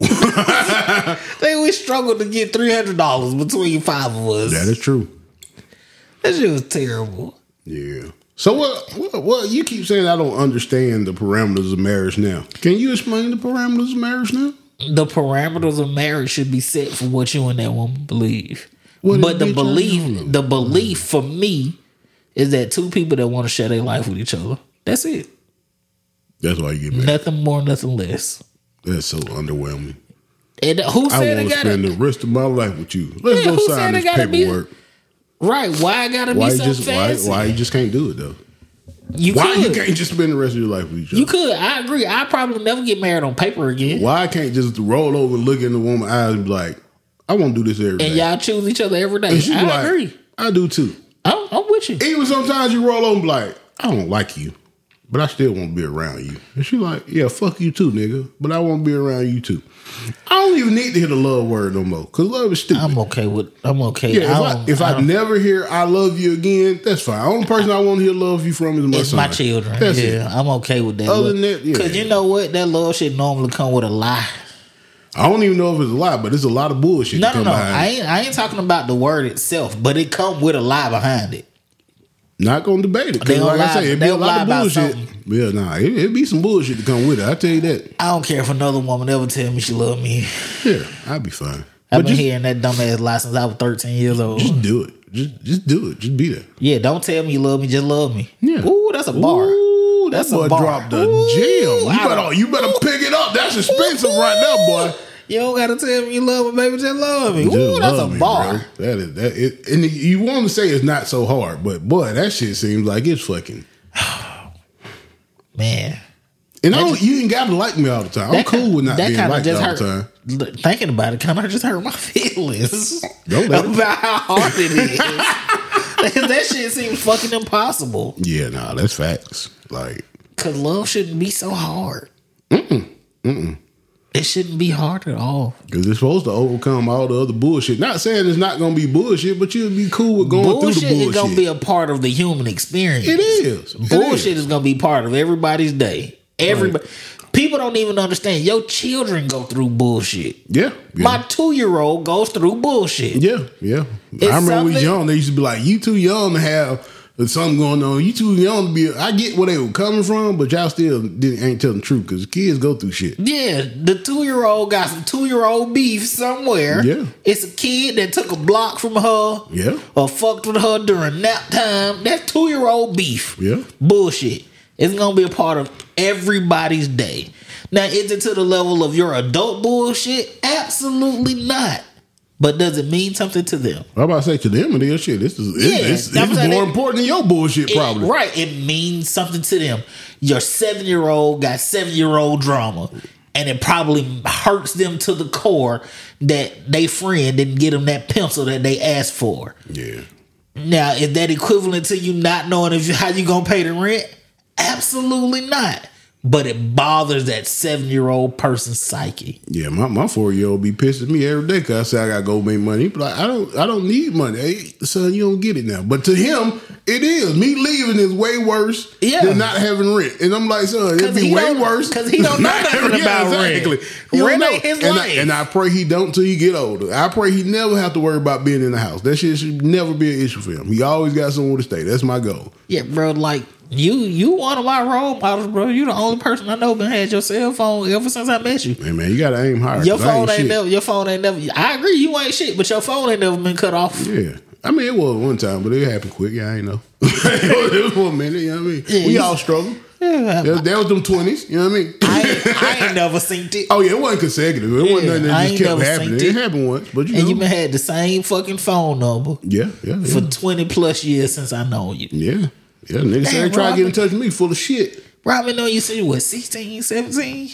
B: We struggled to get $300 between 5 of us.
A: That is true.
B: That shit was terrible.
A: Yeah. So what you keep saying I don't understand the parameters of marriage now. Can you explain the parameters of marriage now?
B: The parameters of marriage should be set for what you and that woman believe.
A: What
B: but the
A: bitch I don't know.
B: belief for me is that two people that want to share their life with each other. That's it.
A: That's why you get married.
B: Nothing more, nothing less.
A: That's so underwhelming.
B: And who
A: I
B: said
A: want
B: it
A: to spend
B: gotta
A: the rest of my life with you. Let's
B: Yeah,
A: go
B: who
A: sign
B: said it
A: this
B: gotta be-
A: paperwork.
B: right? Why it gotta
A: Why
B: be
A: you
B: so
A: just
B: fancy?
A: why you just can't do it though?
B: You
A: Why
B: could.
A: you can't just spend the rest of your life with each other?
B: You could. I agree. I probably never get married on paper again.
A: Why I can't just roll over and look in the woman's eyes and be like, I want to do this every day.
B: And y'all choose each other every day.
A: And she's
B: I
A: like,
B: agree.
A: I do too.
B: I'm with you.
A: Even sometimes you roll over and be like, I don't like you, but I still want to be around you. And she's like, yeah, fuck you too, nigga, but I want to be around you too. I don't even need to hear the love word no more because love is stupid.
B: I'm okay.
A: Yeah, if I never hear I love you again, that's fine. The only person I want to hear love you from is my
B: It's
A: son.
B: my children.
A: That's
B: yeah,
A: it.
B: I'm okay with that.
A: Other than that, yeah.
B: Because you know what? That love shit normally come with a lie.
A: I don't even know if it's a lie, but it's a lot of bullshit.
B: No,
A: to come behind.
B: I ain't talking about the word itself, but it come with a lie behind it.
A: Not gonna debate it.
B: They
A: Because
B: gonna
A: like I
B: lie-
A: say, it'd be
B: they
A: a
B: gonna
A: lot
B: lie
A: of
B: about
A: bullshit.
B: something.
A: Yeah, nah, it'd be some bullshit to come with it. I tell you that.
B: I don't care if another woman ever tell me she love me.
A: Yeah, I'd be fine.
B: I've
A: But
B: been
A: just,
B: hearing that dumbass lie since I was 13 years old.
A: just do it. Just do it. Just be there.
B: Yeah, don't tell me you love me, just love me.
A: Yeah.
B: Ooh, that's a bar.
A: Ooh,
B: That's
A: that
B: a
A: boy
B: bar.
A: dropped the
B: Ooh,
A: gem. You better pick it up. That's expensive right there, boy.
B: You don't gotta tell me you love me, baby, just love me.
A: Just
B: Ooh, that's
A: love
B: a
A: me,
B: bar.
A: bro. That is that. And you want to say it's not so hard, but boy, that shit seems like it's fucking.
B: Man.
A: And you ain't got to like me all the time. I'm cool with not being
B: kinda
A: liked all the time.
B: Look, thinking about it, kind of just hurt my feelings
A: Don't let it.
B: about how hard it is. That shit seems fucking impossible.
A: Yeah, nah, that's facts. Like,
B: Cause love shouldn't be so hard. It shouldn't be hard at all.
A: because it's supposed to overcome all the other bullshit. Not saying it's not going to be bullshit, but you'll be cool with going
B: Bullshit
A: through the bullshit.
B: is gonna be a part of the human experience.
A: It is. It
B: Bullshit
A: is.
B: is gonna be part of everybody's day. Everybody. People don't even understand. Your children go through bullshit.
A: Yeah.
B: My 2-year-old goes through bullshit.
A: Yeah. I remember when we was
B: something-
A: young, they used to be like, you too young to have something going on. You too young to be. I get where they were coming from, but y'all still ain't telling the truth because kids go through shit.
B: Yeah, the 2-year-old got some 2-year-old beef somewhere.
A: Yeah.
B: It's a kid that took a block from her.
A: Yeah.
B: Or fucked with her during nap time. That's 2-year-old beef.
A: Yeah.
B: Bullshit. It's gonna be a part of everybody's day. Now, is it to the level of your adult bullshit? Absolutely not. But does it mean something to them?
A: I'm about to say to them, it is shit. It's
B: I'm saying
A: more
B: it-
A: important than your bullshit, probably.
B: Right. It means something to them. Your 7-year-old got 7-year-old drama. And it probably hurts them to the core that they friend didn't get them that pencil that they asked for.
A: Yeah.
B: Now, is that equivalent to you not knowing how you gonna pay the rent? Absolutely not. But it bothers that 7-year-old person's psyche.
A: Yeah, my 4-year-old be pissed at me every day because I say I gotta go make money. He be like, I don't need money. Hey, son, you don't get it now. But to him, it is. Me leaving is way worse than not having rent. And I'm like, son, it'd be way worse.
B: Because he don't know nothing about rent.
A: He don't
B: Rent
A: know.
B: ain't his
A: and
B: life.
A: and I pray he don't till he get older. I pray he never have to worry about being in the house. That shit should never be an issue for him. He always got somewhere to stay. That's my goal.
B: Yeah, bro, like, you one of my role models, bro. You the only person I know been had your cell phone ever since I met you.
A: Hey, man, you gotta aim higher.
B: Your
A: 'cause I
B: phone ain't
A: shit.
B: never. Your phone ain't never. I agree, you ain't shit, but your phone ain't never been cut off.
A: Yeah. I mean, it was one time, but it happened quick. Yeah, I ain't know. It was for a minute, you know what I mean?
B: Yeah,
A: we
B: you-
A: all struggle.
B: Yeah,
A: That was them 20s, you know what I mean?
B: I ain't never seen it.
A: Oh, yeah, it wasn't consecutive. It wasn't nothing
B: I
A: that
B: ain't
A: just kept
B: never
A: happening.
B: seen
A: It
B: it.
A: happened once, but you
B: And
A: know.
B: you been had the same fucking phone number
A: Yeah.
B: for 20 plus years since I know you.
A: Yeah. Yeah, niggas say
B: Damn,
A: they try
B: bro,
A: to get in touch with me full of shit.
B: Bro, I've been knowing you since you was 16, 17,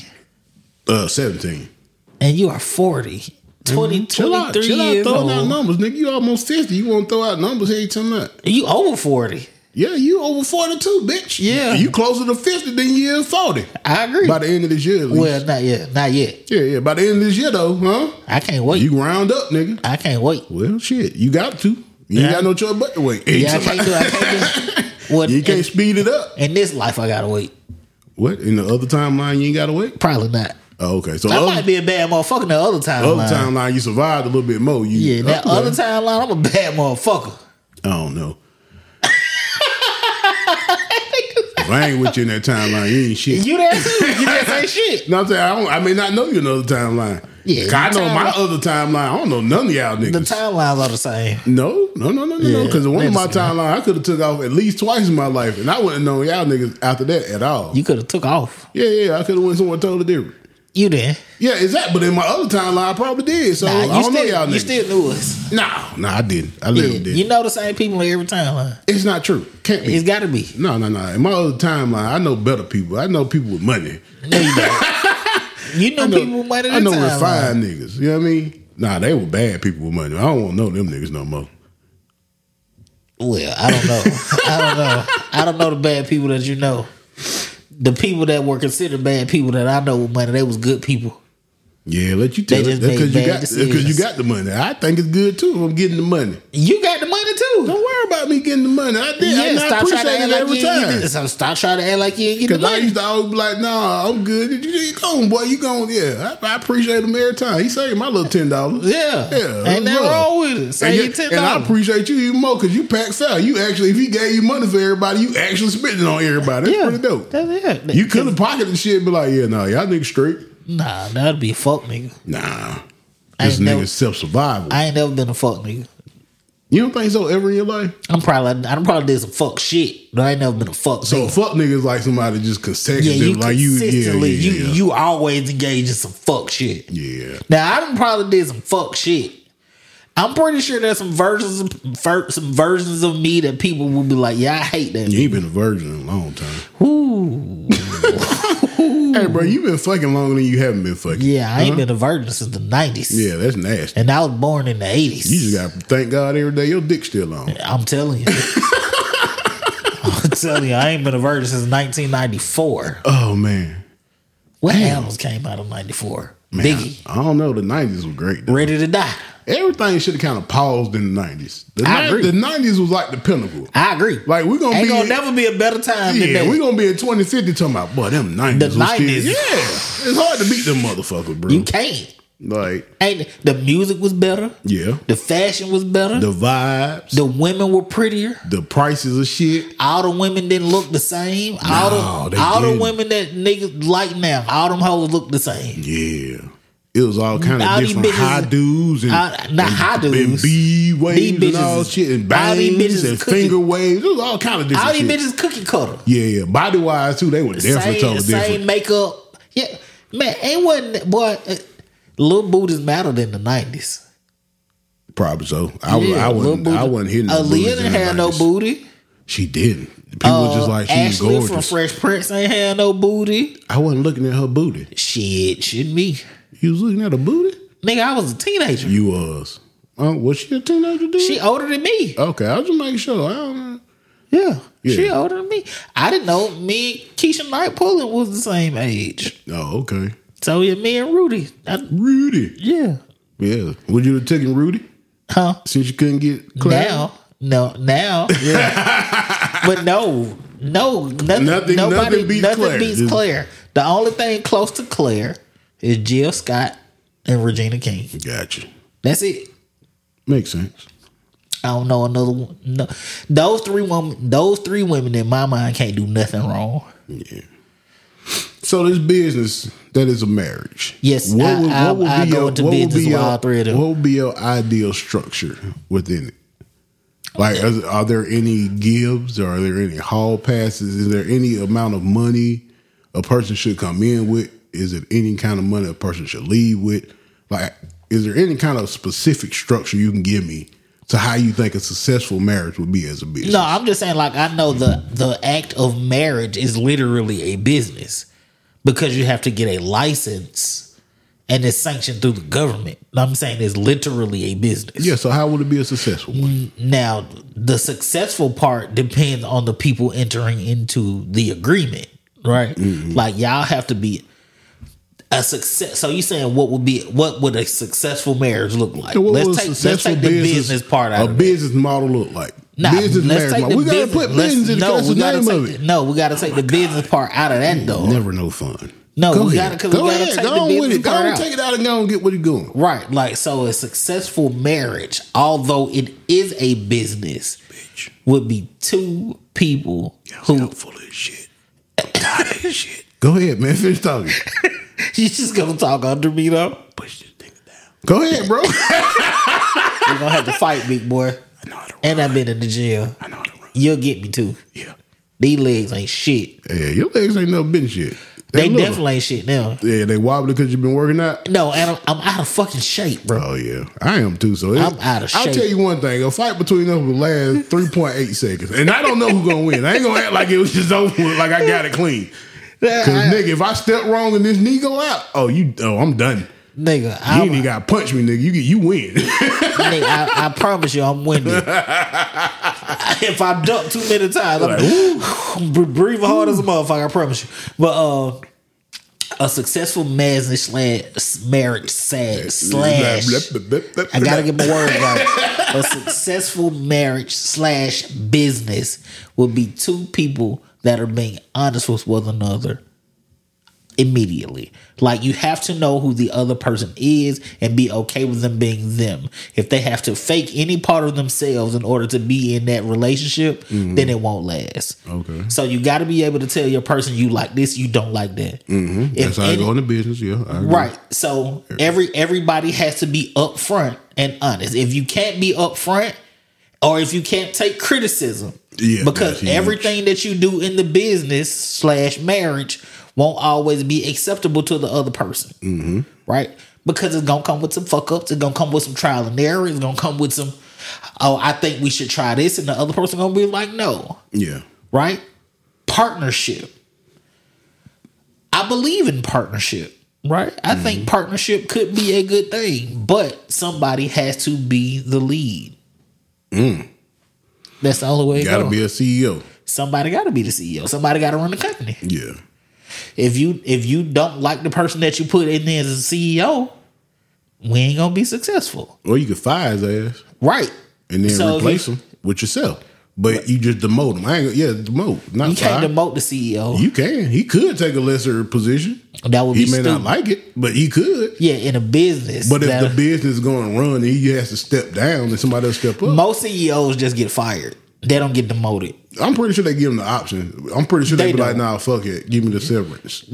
A: 17.
B: and you are 40. 20,
A: Chill out.
B: 23
A: Chill out
B: years
A: throwing out
B: old.
A: numbers, nigga. You almost 50. You want to throw out numbers? Hey, tell me that.
B: You over 40.
A: Yeah, you over 42, bitch.
B: Yeah.
A: You closer to 50 than you is 40.
B: I agree.
A: By the end of this year, at least.
B: Well, not yet. Not yet.
A: Yeah. By the end of this year, though, huh?
B: I can't wait.
A: You round up, nigga.
B: I can't wait.
A: Well, shit. You got to. You ain't got no choice but to wait.
B: Yeah, I can't do. What,
A: you can't speed it up.
B: In this life, I gotta wait.
A: What? In the other timeline, you ain't gotta wait?
B: Probably not.
A: Oh, okay. So
B: I might be a bad motherfucker in the other timeline.
A: Other timeline, you survived a little bit more.
B: That other timeline, I'm a bad motherfucker.
A: I don't know. If I ain't with you in that timeline, you ain't shit.
B: You there too. You didn't say shit.
A: No, I'm saying I may not know you in the other timeline.
B: Yeah,
A: I know my other timeline. I don't know none of y'all niggas.
B: The timelines are the same.
A: No. Because one of my
B: that's
A: timeline, I could have took off at least twice in my life, and I wouldn't have known y'all niggas after that at all.
B: You could have took off.
A: Yeah, I could have went somewhere totally different.
B: You did.
A: Yeah, exactly. But in my other timeline, I probably did. So I don't know y'all niggas.
B: You still knew us.
A: No, I didn't. I literally didn't.
B: You know the same people in every timeline.
A: It's not true. Can't be.
B: It's got to be.
A: No. In my other timeline, I know better people. I know people with money.
B: No, you don't. You know people with money.
A: I know refined niggas. You know what I mean? Nah, they were bad people with money. I don't want to know them niggas no more.
B: Well, I don't know. I don't know the bad people that you know. The people that were considered bad people that I know with money, they was good people.
A: Yeah, let you tell it. That's because you got the money. I think it's good too if I'm getting the money.
B: You got the money too.
A: Don't worry about me getting the money. I did.
B: Yeah,
A: I appreciate it every time.
B: So stop trying to act like you ain't getting the
A: Because
B: money.
A: I used to always be like, nah, I'm good. You go on, boy. You go on. Yeah, I appreciate him every time. He saved my little $10.
B: Yeah. Ain't nothing wrong with it. Save $10.
A: And I appreciate you even more because you packed out. You actually, if he gave you money for everybody, you actually spent it on everybody. That's pretty dope.
B: That's it.
A: You could have pocketed shit and be like, yeah, nah, y'all niggas straight.
B: Nah, that'd be a fuck nigga.
A: Nah. This nigga's self-survival.
B: I ain't never been a fuck nigga.
A: You don't think so ever in your life?
B: I probably did some fuck shit, but I ain't never been a fuck
A: So
B: nigga.
A: a fuck nigga is like somebody just consecutive.
B: Yeah, you
A: like
B: consistently,
A: yeah.
B: you always engage in some fuck shit.
A: Yeah.
B: Now I done probably did some fuck shit. I'm pretty sure there's some versions of me that people will be like, yeah, I hate that.
A: You ain't been a virgin in a long time.
B: Ooh.
A: Hey, bro, you been fucking longer than you haven't been fucking.
B: Yeah, I ain't been a virgin since the 90s.
A: Yeah, that's nasty.
B: And I was born in the 80s.
A: You just got to thank God every day your dick's still on.
B: I'm telling you. I ain't been a virgin since 1994.
A: Oh, man.
B: What albums came out of 94?
A: Man,
B: Biggie.
A: I don't know. The 90s were great. Though.
B: Ready to Die.
A: Everything should have kind of paused in the 90s.
B: I agree.
A: The 90s was like the pinnacle.
B: I agree.
A: Like, we're going to be...
B: Ain't gonna never be a better time than that.
A: We're going to be in 2050 talking about, boy, them 90s
B: The
A: was
B: 90s.
A: Still, yeah. It's hard to beat them motherfuckers, bro.
B: You can't.
A: Like...
B: The music was better.
A: Yeah.
B: The fashion was better.
A: The vibes.
B: The women were prettier.
A: The prices of shit.
B: All the women didn't look the same. All the women that niggas like now, all them hoes look the same.
A: Yeah. It was all kind of different high dudes and B waves and all shit and bangs and finger waves. It was all kind of different
B: all
A: shit.
B: these bitches cookie cutter.
A: Yeah. Body wise too, they were definitely totally different.
B: Same makeup. Yeah. Man, ain't wasn't boy little booties mattered in the 90s.
A: Probably so. I wasn't hitting no booties.
B: Aaliyah didn't have no booty.
A: She didn't. People was just like she was
B: Ashley
A: gorgeous.
B: from Fresh Prince ain't had no booty.
A: I wasn't looking at her booty.
B: Shouldn't me.
A: You was looking at her booty?
B: Nigga, I was a teenager.
A: You was. Was she a teenager, dude?
B: She older than me.
A: Okay, I was just making sure. I don't know.
B: Yeah. She older than me. I didn't know me and Keisha Knight Pullen was the same age.
A: Oh, okay.
B: So yeah, me and Rudy.
A: Rudy.
B: Yeah.
A: Yeah. Would you have taken Rudy?
B: Huh?
A: Since you couldn't get Claire?
B: Now. Yeah. But nothing beats Claire. The only thing close to Claire is Jill Scott and Regina King.
A: Gotcha.
B: That's it.
A: Makes sense.
B: I don't know another one. No. Those three women in my mind can't do nothing wrong.
A: Yeah. So this business that is a marriage.
B: Yes, I go into business with all three of them.
A: What would be your ideal structure within it? Like, are there any gives? Or are there any hall passes? Is there any amount of money a person should come in with? Is it any kind of money a person should leave with? Like, is there any kind of specific structure you can give me to how you think a successful marriage would be as a business?
B: No, I'm just saying, like, I know the act of marriage is literally a business because you have to get a license and it's sanctioned through the government. I'm saying it's literally a business.
A: Yeah, so how would it be a successful one?
B: Now, the successful part depends on the people entering into the agreement, right? Mm-hmm. Like, y'all have to be... a success. So you saying what would a successful marriage look like?
A: And what
B: Let's
A: would a
B: take
A: successful
B: the business part out
A: a
B: of it.
A: business model look like?
B: Nah,
A: business
B: let's
A: marriage
B: take
A: model.
B: the
A: We gotta
B: business.
A: put business in
B: No,
A: the
B: we gotta
A: name of
B: take
A: it.
B: no. We gotta take the business part out of that though.
A: Never no fun.
B: No,
A: Go
B: we
A: ahead.
B: gotta
A: Go ahead.
B: take
A: Go
B: the
A: on with
B: business
A: it. Go
B: part
A: on,
B: out.
A: take it out and go and get what he's going.
B: Right, like so, a successful marriage, although it is a business,
A: Bitch.
B: would be two people who
A: I'm full of this shit. I'm tired of this shit. Go ahead, man. Finish talking.
B: you just gonna talk under me though.
A: Push this thing down. Go ahead, bro.
B: You're gonna have to fight, big boy.
A: I know how to run.
B: And I've been in the gym.
A: I know how to run.
B: You'll get me too.
A: Yeah.
B: These legs ain't shit.
A: Yeah, your legs ain't never been shit.
B: They
A: little.
B: definitely ain't shit now.
A: Yeah, they wobbly because you've been working out.
B: No, and I'm out of fucking shape, bro.
A: Oh yeah, I am too. So
B: I'm out of
A: I'll
B: shape.
A: tell you one thing: a fight between us will last 3.8 seconds, and I don't know who's gonna win. I ain't gonna act like it was just over with, like I got it clean. Because nigga, if I step wrong and this knee go out, I'm done.
B: Nigga,
A: You ain't even gotta punch me, nigga. You win.
B: nigga, I promise you, I'm winning. If I duck too many times, I'm breathing hard as a motherfucker. I promise you. But a successful marriage slash I gotta get my words right. A successful marriage slash business would be two people that are being honest with one another immediately. Like, you have to know who the other person is and be okay with them being them. If they have to fake any part of themselves in order to be in that relationship, then it won't last.
A: Okay.
B: So you got to be able to tell your person you like this, you don't like that.
A: That's how I go into business. Yeah, I agree.
B: Right. So everybody has to be upfront and honest. If you can't be upfront, or if you can't take criticism, because
A: that's huge.
B: everything that you do in the business slash marriage won't always be acceptable to the other person. Right? Because it's gonna come with some fuck ups. It's gonna come with some trial and error. It's gonna come with some, oh, I think we should try this, and the other person gonna be like, no.
A: Yeah.
B: Right? Partnership. I believe in partnership, right? I think partnership could be a good thing, but somebody has to be the lead. That's the only way it
A: Gotta
B: goes.
A: be a CEO.
B: Somebody got to be the CEO. Somebody got to run the company.
A: Yeah.
B: If you don't like the person that you put in there as a CEO, we ain't gonna be successful,
A: Or you could fire his ass
B: right?
A: and then
B: So if
A: replace
B: you-
A: him with yourself. But you just demote him. Demote. Not
B: You can't
A: fire.
B: demote the CEO.
A: You can. He could take a lesser position.
B: That would be
A: He may
B: stupid.
A: not like it, but he could.
B: Yeah, in a business.
A: But if
B: that-
A: the business is going to run and he has to step down and somebody else step up,
B: most CEOs just get fired. They don't get demoted.
A: I'm pretty sure they give him the option. I'm pretty sure
B: They
A: they be like,
B: don't.
A: nah, fuck it. Give me the severance.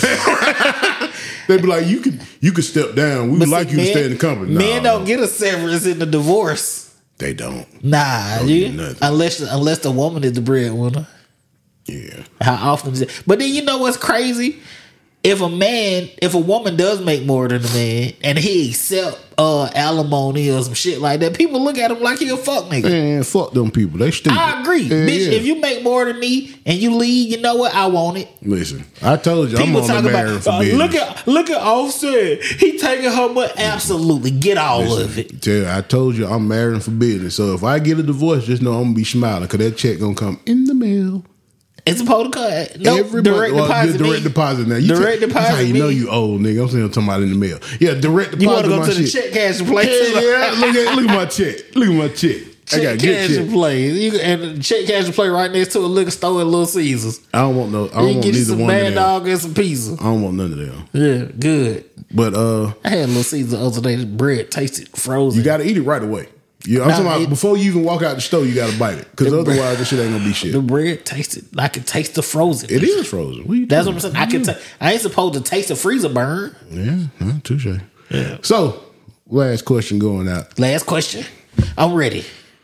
B: Yeah.
A: They be like, you could step down. We would like you to stay in the company. Nah,
B: Men don't get a severance in the divorce.
A: They don't.
B: Nah,
A: Don't
B: you,
A: get nothing.
B: unless the woman is the breadwinner.
A: Yeah.
B: How often is it? But then you know what's crazy? If a woman does make more than a man and he accept alimony or some shit like that, people look at him like he a fuck nigga.
A: Man, fuck them people. They stupid.
B: I agree.
A: Yeah,
B: Bitch,
A: yeah.
B: if you make more than me and you leave, you know what? I want it.
A: Listen, I told you,
B: People
A: I'm
B: talk
A: on the
B: about
A: marriage for business.
B: look at Offset. He taking her money. Absolutely, get all of it.
A: I told you I'm marrying for business. So if I get a divorce, just know I'm gonna be smiling because that check gonna come in the mail.
B: It's supposed to come. No,
A: Every
B: direct
A: month.
B: deposit.
A: Direct deposit now.
B: Direct
A: That's how
B: deposit
A: you know
B: me.
A: you old, nigga. I'm saying talking about in the mail. Yeah, direct deposit.
B: You want to go
A: my
B: to the
A: shit.
B: check cash and play?
A: Hell yeah, look at my check. Look at my check. I got
B: Check
A: good
B: cash
A: check.
B: and play. And check cash and play right next to a liquor store at Little Caesars.
A: I don't want no. I
B: You
A: don't
B: can
A: want
B: get you
A: neither
B: some
A: one of
B: Mad
A: them.
B: Dog and some pizza.
A: I don't want none of them.
B: Yeah, good.
A: But
B: I had Little Caesars the other day. The bread tasted frozen.
A: you got to eat it right away. Yeah, I'm
B: Nah,
A: talking about
B: it-
A: before you even walk out the store, you got to bite it because otherwise, this shit ain't gonna be shit.
B: the bread tasted. I could taste the frozen.
A: It is frozen. What you
B: That's
A: doing?
B: what I'm saying. I ain't supposed to taste the freezer burn.
A: Yeah, touche.
B: Yeah.
A: So, last question going out.
B: Last question. I'm ready.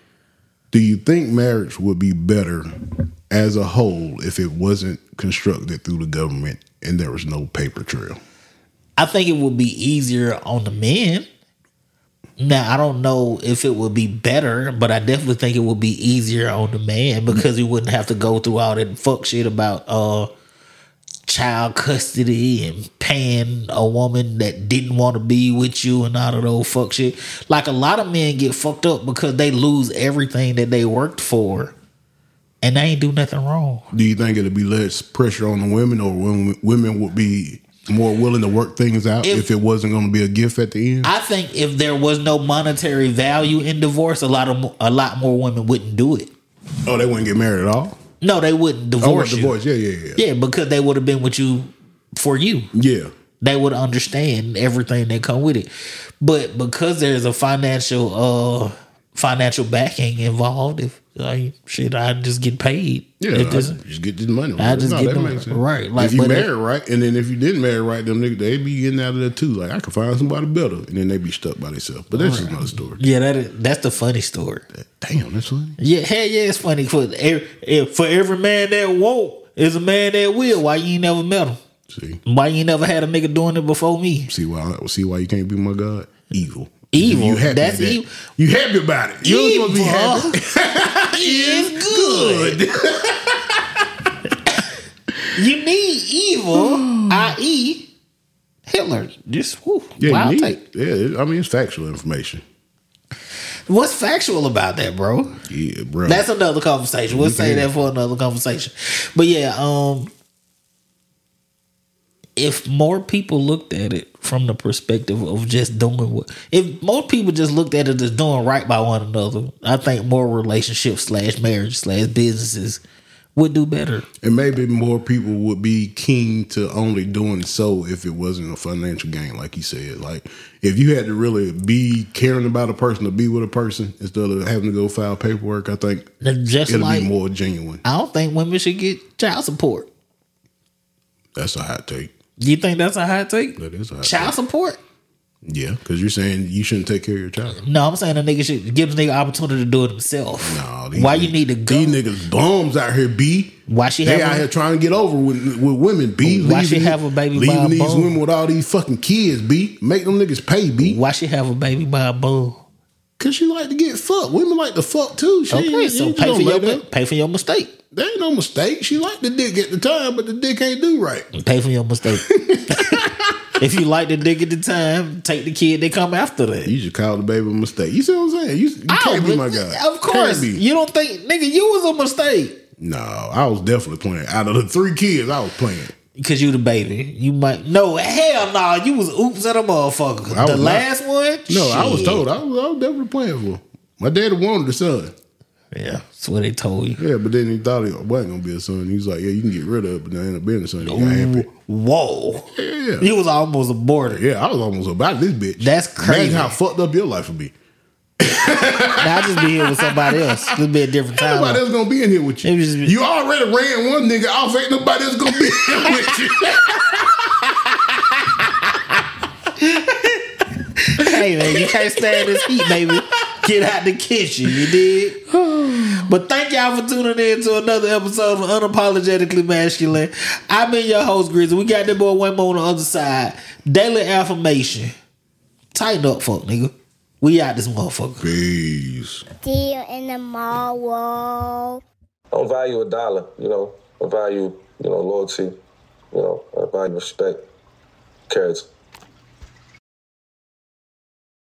A: Do you think marriage would be better as a whole if it wasn't constructed through the government and there was no paper trail?
B: I think it would be easier on the men. Now, I don't know if it would be better, but I definitely think it would be easier on the man because he wouldn't have to go through all that fuck shit about child custody and paying a woman that didn't want to be with you and all of those fuck shit. Like, a lot of men get fucked up because they lose everything that they worked for and they ain't do nothing wrong.
A: Do you think it'd be less pressure on the women, or women would be more willing to work things out if it wasn't going to be a gift at the end?
B: I think if there was no monetary value in divorce, a lot more women wouldn't do it.
A: Oh, they wouldn't get married at all?
B: No, they wouldn't divorce you.
A: Divorce, yeah.
B: Yeah, because they would have been with you for you.
A: Yeah.
B: They would understand everything that come with it. But because there's a financial backing involved, I just get paid.
A: Yeah, I just get this money.
B: I just get them right. Like,
A: if you marry right, and then if you didn't marry right, them niggas they be getting out of there too. Like I could find somebody better, and then they be stuck by themselves. But that's just another story.
B: Yeah, that's the funny story.
A: Damn, that's funny.
B: Yeah, hell yeah, it's funny. For every man that won't is a man that will. Why you ain't never met him?
A: See,
B: why you ain't never had a nigga doing it before me?
A: See why you can't be my God? Evil.
B: You
A: happy
B: that's evil.
A: You happy about it. You're supposed to be happy.
B: Is good. You need evil, i.e., Hitler. Just wild take.
A: Yeah, I mean it's factual information.
B: What's factual about that, bro?
A: Yeah, bro.
B: That's another conversation. We'll say that for another conversation. But yeah, if more people looked at it from the perspective of just doing if more people just looked at it as doing right by one another, I think more relationships / marriage / businesses would do better.
A: And maybe more people would be keen to only doing so if it wasn't a financial gain, like you said. Like if you had to really be caring about a person to be with a person instead of having to go file paperwork, I think it'll be more genuine.
B: I don't think women should get child support.
A: That's a hot take.
B: You think that's a hot take?
A: That is a hot
B: child
A: take.
B: Support?
A: Yeah, because you're saying you shouldn't take care of your child.
B: No, I'm saying a nigga should give the nigga opportunity to do it himself.
A: No,
B: why you need to go?
A: These niggas bums out here, B.
B: Why she
A: they out here trying to get over with women, B.
B: Why she have a baby by a
A: leaving these
B: bum?
A: women with all these fucking kids, B. Make them niggas pay, B.
B: Why she have a baby by a bum?
A: Cause she like to get fucked. Women like to fuck too.
B: Okay, so pay for your mistake.
A: There ain't no mistake. She like the dick at the time, but the dick ain't do right.
B: Pay for your mistake. If you like the dick at the time, take the kid that come after that.
A: You just call the baby a mistake. You see what I'm saying? You can't be my guy.
B: Of course. You don't think, nigga, you was a mistake.
A: No, I was definitely playing. Out of the 3 kids, I was playing.
B: Because you the baby. You might. No, hell no. You was oops at a motherfucker. The last one?
A: No, I was told. I was definitely playing for. My daddy wanted a son.
B: Yeah, that's what they told you.
A: Yeah, but then he thought it wasn't going to be a son. He was like, yeah, you can get rid of it, but there ended up being a son. He got happy.
B: Whoa.
A: Yeah.
B: You was almost aborted.
A: Yeah, I was almost about this bitch.
B: That's crazy.
A: Imagine how fucked up your life would be.
B: Now I just be here with somebody else. This be a different time.
A: Nobody else gonna be in here with you. You already ran one nigga off. Ain't nobody else gonna be here with you.
B: Hey man, you can't stand this heat, baby. Get out the kitchen, you dig? But thank y'all for tuning in to another episode of Unapologetically Masculine. I've been your host, Grizzly. We got that boy one more on the other side. Daily affirmation. Tighten up, fuck nigga. We out this motherfucker.
A: Peace.
E: Deal in the mall world.
F: I don't value a dollar, you know. I value, loyalty, I value respect, character.